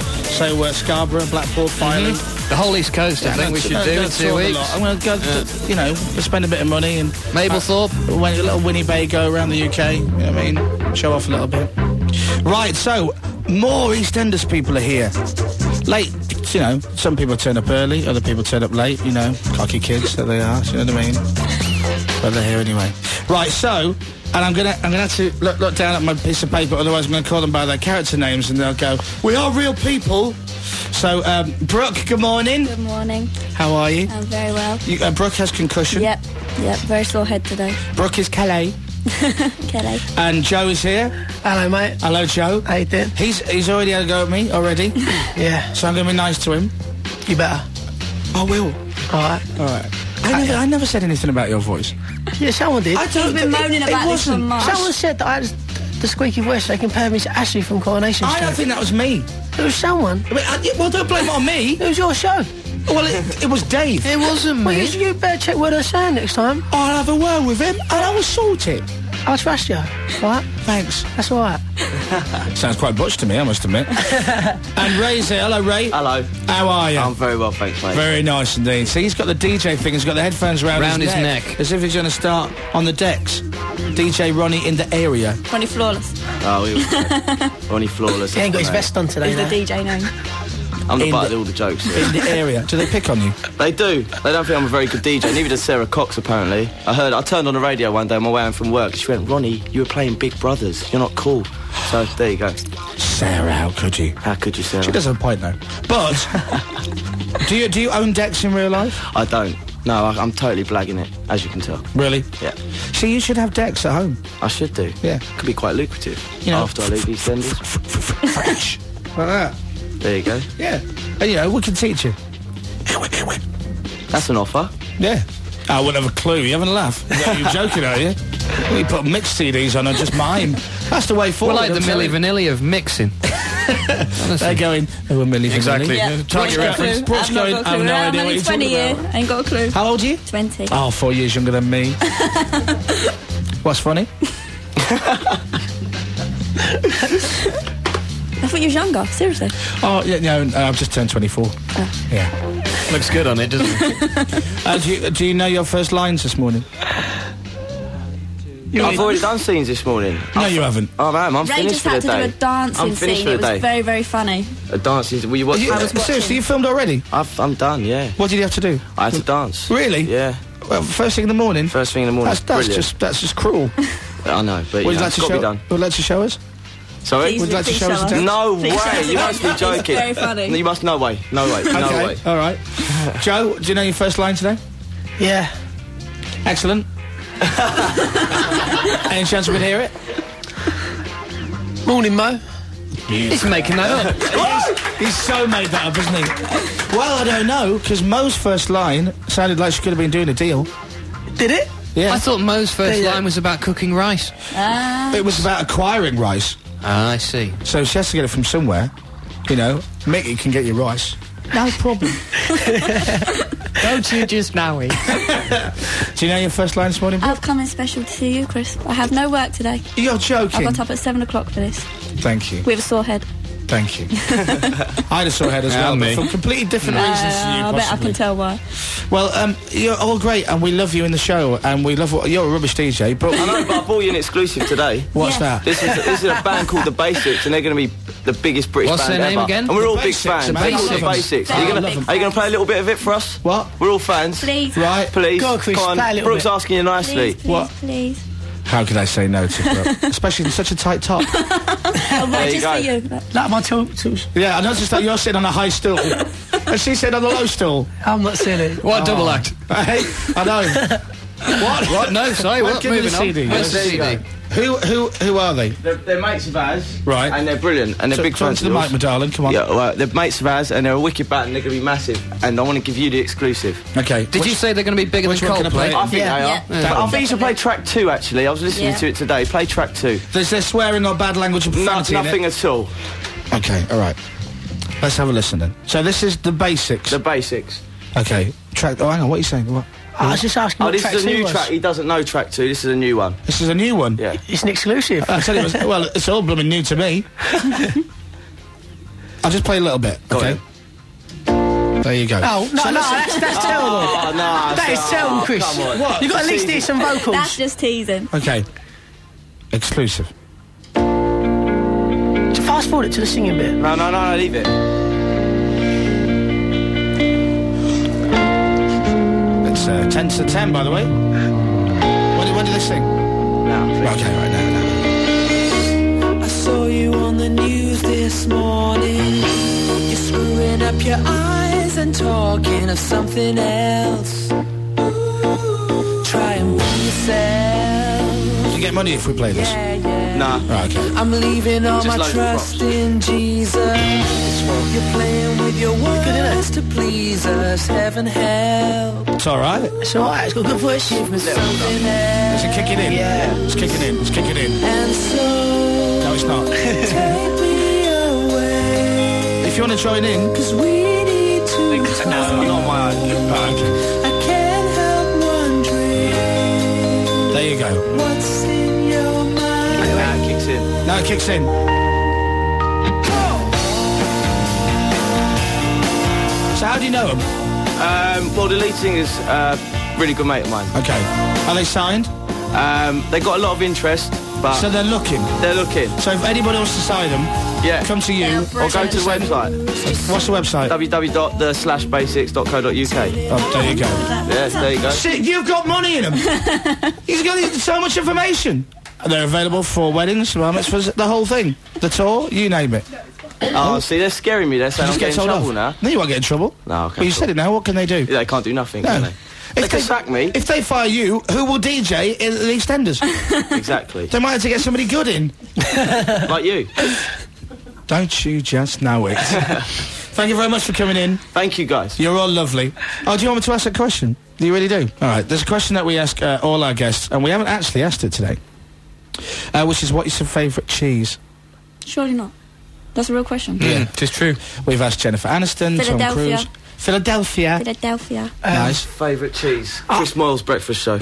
So uh, Scarborough, Blackpool, Filey. Mm-hmm. The whole East Coast, Yeah, I think we that's- should uh, do in that's two all a weeks. lot. I'm going to go, Yeah. to, you know, spend a bit of money and... Mablethorpe. Uh, when a little Winnebago around the U K, you know what I mean? Show off a little bit. Right, so, more EastEnders people are here. Late, you know, some people turn up early, other people turn up late, you know, cocky kids that they are, you know what I mean? But they're here anyway. Right, so, and I'm gonna, I'm gonna have to look, look down at my piece of paper, otherwise I'm gonna call them by their character names and they'll go, we are real people. So, um, Brooke, good morning. Good morning. How are you? I'm very well. you uh, Brooke has concussion. Yep, yep, very sore head today. Brooke is Calais. Kelly. And Joe is here. Hello, mate. Hello, Joe. How you doing? He's he's already had a go at me already. Yeah. So I'm going to be nice to him. You better. I will. All right. All right. I never, I never said anything about your voice. Yeah, someone did. I don't- He's been moaning it- it about this for wasn't. months. Someone said that I had the squeaky voice. They compared me to Ashley from Coronation I Street. don't think that was me. It was someone. I mean, I, well, don't blame it on me. It was your show. Well, it, it was Dave. It wasn't me. Well, you, you better check what they're saying next time. I'll have a word with him and I will sort it. I'll trust you. All right? Thanks. That's all right. Sounds quite butch to me, I must admit. And Ray's here. Hello, Ray. Hello. How are you? I'm very well, thanks, mate. Very nice indeed. See, he's got the D J thing. He's got the headphones around, Round his, his neck, neck. as if he's going to start on the decks. D J Ronnie in the area. Ronnie Flawless Oh, he was Ronnie Flawless. He ain't got his mate. vest on today, is the though. D J name. I'm the in butt the- of all the jokes. In the area. Do they pick on you? They do. They don't think I'm a very good D J. Neither does Sarah Cox, apparently. I heard, I turned on the radio one day on my way home from work. She went, Ronnie, you were playing Big Brothers. You're not cool. So, there you go. Sarah, how could you? How could you, Sarah? She does have a point, though. But, do you do you own decks in real life? I don't. No, I, I'm totally blagging it, as you can tell. Really? Yeah. See, you should have decks at home. I should do. Yeah. Could be quite lucrative. You know, after I leave EastEnders. Fresh. Like that. There you go. Yeah. And, you know, we can teach you. That's an offer. Yeah. I wouldn't have a clue. You having a laugh? You're joking, are you? We put mixed C Ds on and just mime. That's the way We're forward. like the I'm Milli telling you. Vanilli of mixing. They're going, oh, a Milli Vanilli. Exactly. Yeah. Target Ain't got a reference. clue. Brooke's I've not going, got a I have clue. no I'm idea what only you're twenty talking year. about. Ain't got a clue. How old are you? twenty. Oh, four years younger than me. What's funny? I thought you was younger. Seriously. Oh, yeah, no, no, I've just turned twenty-four. Oh. Yeah. Looks good on it, doesn't it? Uh, do, you, do you know your first lines this morning? I've already done scenes this morning. No, you haven't. Oh, man, I'm Ray finished just for had the to day. do a dancing I'm finished scene. for It the was day. very, very funny. A dancing. Will you watch? You, I was watching. seriously, you filmed already? I've, I'm done. Yeah. What did you have to do? I had to dance. Really? Yeah. Well, first thing in the morning? First thing in the morning. That's, that's Brilliant. just that's just cruel. I know, but you Would you know, like it's to got to show? be done. Would you like to show us? Sorry? Please, Would you like to please show us show a us. dance? No Please show way! us. You must be It's joking. very funny. You must. No way. No way. No Okay, way. all right. Joe, do you know your first line today? Yeah. Excellent. Any chance we can hear it? Morning, Mo. He's making that up. He's, he's so made that up, isn't he? Well, I don't know, because Mo's first line sounded like she could have been doing a deal. Did it? Yeah. I thought Mo's first Yeah. line was about cooking rice. Ah. It was about acquiring rice. Ah, I see. So she has to get it from somewhere. You know, Mickey can get you rice. No problem. Don't you just know it? Do you know your first line this morning? I've come in special to see you, Chris. I have no work today. You're I joking. got up at seven o'clock for this. Thank you. With a sore head. Thank you. I had a sore head as well, And but me. for completely different Uh, reasons to you, I bet I possibly. can tell why. Well, um, you're all great, and we love you in the show, and we love what you're a rubbish D J. But I know, but I bought you an exclusive today. what's that? This is this is a band called The Basics, and they're going to be the biggest British What's band their name ever. again? And we're The all big Basics, fans. the They're called The Basics. Basics. Are you I going love to them. are you going to play a little bit of it for us? What? We're all fans. Please. Right. Please. Go on, Chris, Come play a on. little Brooke's bit. asking you nicely. Please, please, What? please. How could I say no to Brooke? Especially in such a tight top. Oh, There you just go. for you. Like my two, two. Yeah, I noticed that you're sitting on a high stool, and she said on the low stool. I'm not silly. What a double act. Hey, I know. What? What? No, sorry, Well, what? give me the Moving on. C D. Where's the There you C go. D? Who, who, who are they? They're, they're mates of ours. Right. And they're brilliant, and they're So- big talk fans to the of mic, yours. my darling. Come on. Yeah, well, they're mates of ours, and they're a wicked band, and they're going to be massive. And I want to give you the exclusive. Okay. Did you say they're going to be bigger which than one can I Coldplay? play? I think Yeah. they are. Yeah. But I think you should play track two, actually. I was listening Yeah. to it today. Play track two. Is there swearing or bad language or No, profanity in nothing it? at all. Okay, all right. Let's have a listen then. So this is the basics. The Basics. Okay. Track. Oh, hang on. What are you saying? What? I was just asking Oh, what this track is a two new was. track. He doesn't know track two. This is a new one. This is a new one. Yeah. It's an exclusive. I said it was. Well, it's all blooming new to me. I'll just play a little bit. Go Okay. There you go. Oh, no, no, that's, that's terrible. Oh, no. That is terrible, Chris. Come on. What? You've got to at least hear some vocals. That's just teasing. Okay. Exclusive. Fast forward it to the singing bit. No, no, no, no, leave it. It's uh, ten to ten, by the way. When, when did they sing? No, please. Okay, right now. now. I saw you on the news this morning. You're screwing up your eyes and talking of something else. Try and be yourself. Do you get money if we play this? Yeah, yeah. Nah. Right, okay. I'm leaving all Just my loads of trust props. in Jesus. You're playing with your words to please us. Heaven help. It's all right. It's alright, it's got a good voice. Give me something else. Is it kicking in? Yeah. It's kicking in. It's kicking in. And so No, it's not. take me away. If you want to join in. Cause we need to No, not my own. Right, okay. I can't help wondering There you go. what's in your mind. Now it kicks in. Now it kicks in. So how do you know them? Um, well, the lead singer's uh, really good mate of mine. Okay. Are they signed? Um, they got a lot of interest, but So they're looking. they're looking. So if anybody wants to sign them, Yeah. come to you. Or go to the website. What's the website? w w w dot the slash basics dot co dot u k. Oh, there you go. Yes, there you go. Shit, you've got money in them. He's got so much information. And they're available for weddings, bar mitzvahs, the whole thing. The tour, you name it. Oh, see, they're scaring me. They're saying I'm Just get getting in told trouble off. now. No, you won't get in trouble. No, okay. Well, you cool. said it now, what can they do? Yeah, they can't do nothing, No. can they? They If can they, sack me. if they fire you, who will D J in the EastEnders? Exactly. They might have to get somebody good in. Like you. Don't you just know it? Thank you very much for coming in. Thank you, guys. You're all lovely. Oh, do you want me to ask a question? Do you really do? All right, there's a question that we ask uh, all our guests, and we haven't actually asked it today, uh, which is what is your favourite cheese? Surely not. That's a real question. Yeah, it is true. We've asked Jennifer Aniston, Tom Philadelphia. Cruise. Philadelphia. Philadelphia. Nice. Favourite cheese? Chris Moyle's breakfast show.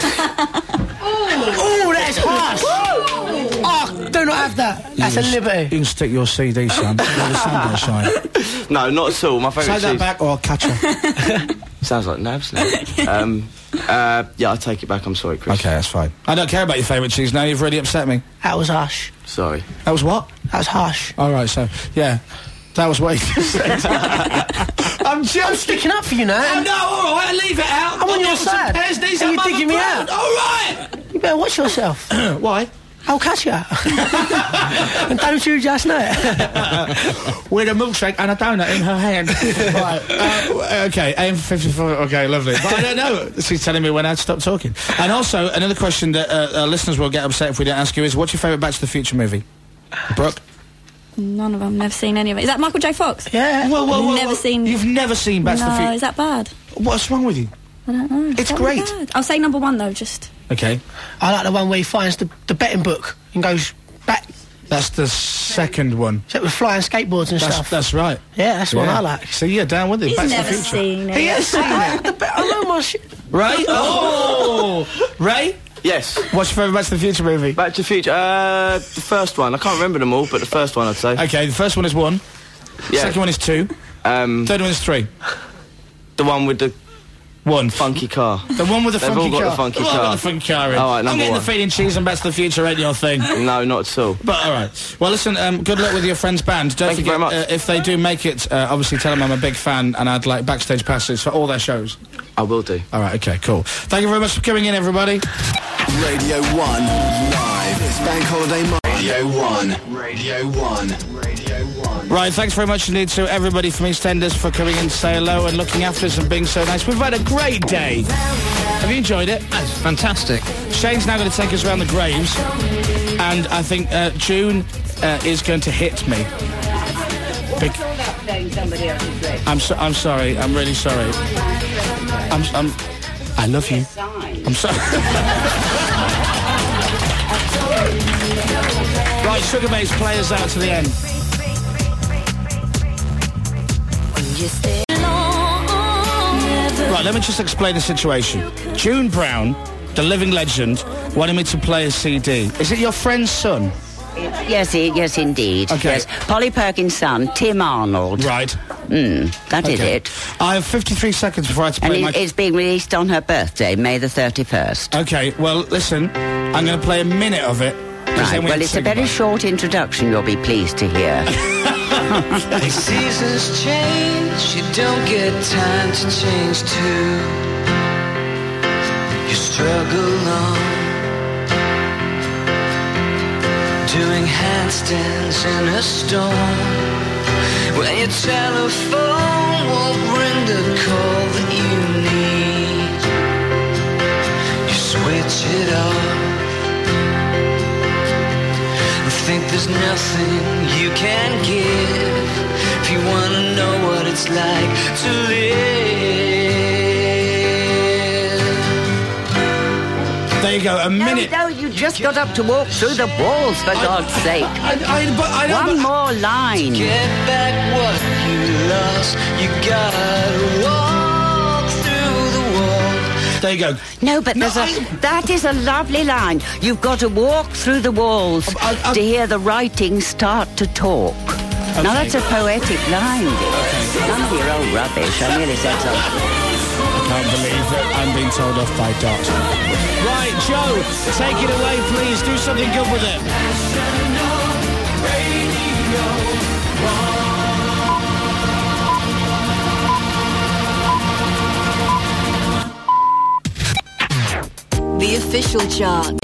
Oh, that's harsh. Oh, do not have that. That's a You can- liberty. You can stick your C D, son. Let the sun don't shine. No, not at all. My favourite Take that cheese. back or I'll catch her. Sounds like nabs now. um, uh, yeah, I take it back. I'm sorry, Chris. Okay, that's fine. I don't care about your favourite cheese now. You've really upset me. That was harsh. Sorry. That was what? That was harsh. All right, so, yeah. That was what he just said. I'm I'm just... sticking up for you now. Oh, no, all right, leave it out. I'm on your side. Pears, these And are you're digging me mother out. proud. All right. You better watch yourself. Why? I'll catch you. And don't you just know it. With a milkshake and a donut in her hand. Right. Uh, okay, A M fifty-four. Okay, lovely. But I don't know. She's telling me when I'd stop talking. And also, another question that uh, our listeners will get upset if we don't ask you is, what's your favourite Back to the Future movie? Brooke? None of them. Never seen any of it. Is that Michael J. Fox? Yeah. Well, well, well, never well, seen. You've never seen Back to the No, Future? is that bad? What's wrong with you? I don't know. It's That great. was bad. I'll say number one, though, just... Okay. I like the one where he finds the, the betting book and goes back. That's the second one. So with flying skateboards and That's, stuff. that's right. Yeah, that's the one I like. So you're down with it. He's Back to never the Future. seen it. He has seen it. I know my shit. Ray? Oh! Ray? Yes. What's your favourite Back to the Future movie? Back to the Future. Uh, the first one. I can't remember them all, but the first one I'd say. Okay, the first one is one. Yeah. Second one is two. Um, Third one is three. the one with the One. funky car. The one with the They've funky all got car. the funky Oh, I've car. got the funky car in. All right, I'm number getting one. the feeding cheese and Back to the Future ain't your thing. No, not at all. But all right. Well, listen. Um, good luck with your friend's band. Don't Thank you forget very much. Uh, if they do make it. Uh, obviously, tell them I'm a big fan and I'd like backstage passes for all their shows. I will do. All right. Okay. Cool. Thank you very much for coming in, everybody. Radio one live. It's Bank Holiday Monday. Radio one. Radio one. Radio one. Right. Thanks very much indeed to everybody from EastEnders for coming in to say hello and looking after us and being so nice. We've had a great day. Have you enjoyed it? That's fantastic. Shane's now going to take us around the graves, and I think uh, June uh, is going to hit me. Bec- I'm so, I'm sorry. I'm really sorry. I'm. I'm I love you. I'm sorry. Right, Sugar Bass, play us out to the end. Right, let me just explain the situation. June Brown, the living legend, wanted me to play a C D. Is it your friend's son? Yes, i- yes, indeed. Okay. Yes. Polly Perkins' son, Tim Arnold. Right. Mm, that is Okay. it. I have fifty-three seconds before I have to And play it, my... it's being released on her birthday, May the thirty-first. Okay, well, listen, I'm going to play a minute of it. 'cause Right, then we well, can it's a sing very about short introduction, you'll be pleased to hear. The seasons change, you don't get time to change too. You struggle on, doing handstands in a storm. When your telephone won't ring the call that you need, you switch it off. Think there's nothing you can give if you want to know what it's like to live. There you go, a minute. No, no, you just got up to walk through the walls, for God's sake. I, I, but I know, One but- more line. Get back what you lost, you gotta walk through the wall. There you go. No, but there's a, that is a lovely line. You've got to walk through the walls I- I- to hear the writing start to talk. Now Okay. that's a poetic line, dear. None of your old rubbish. I nearly said something. I can't believe that I'm being told off by Dot. Right, Joe, take it away, please. Do something good with it. The official chart.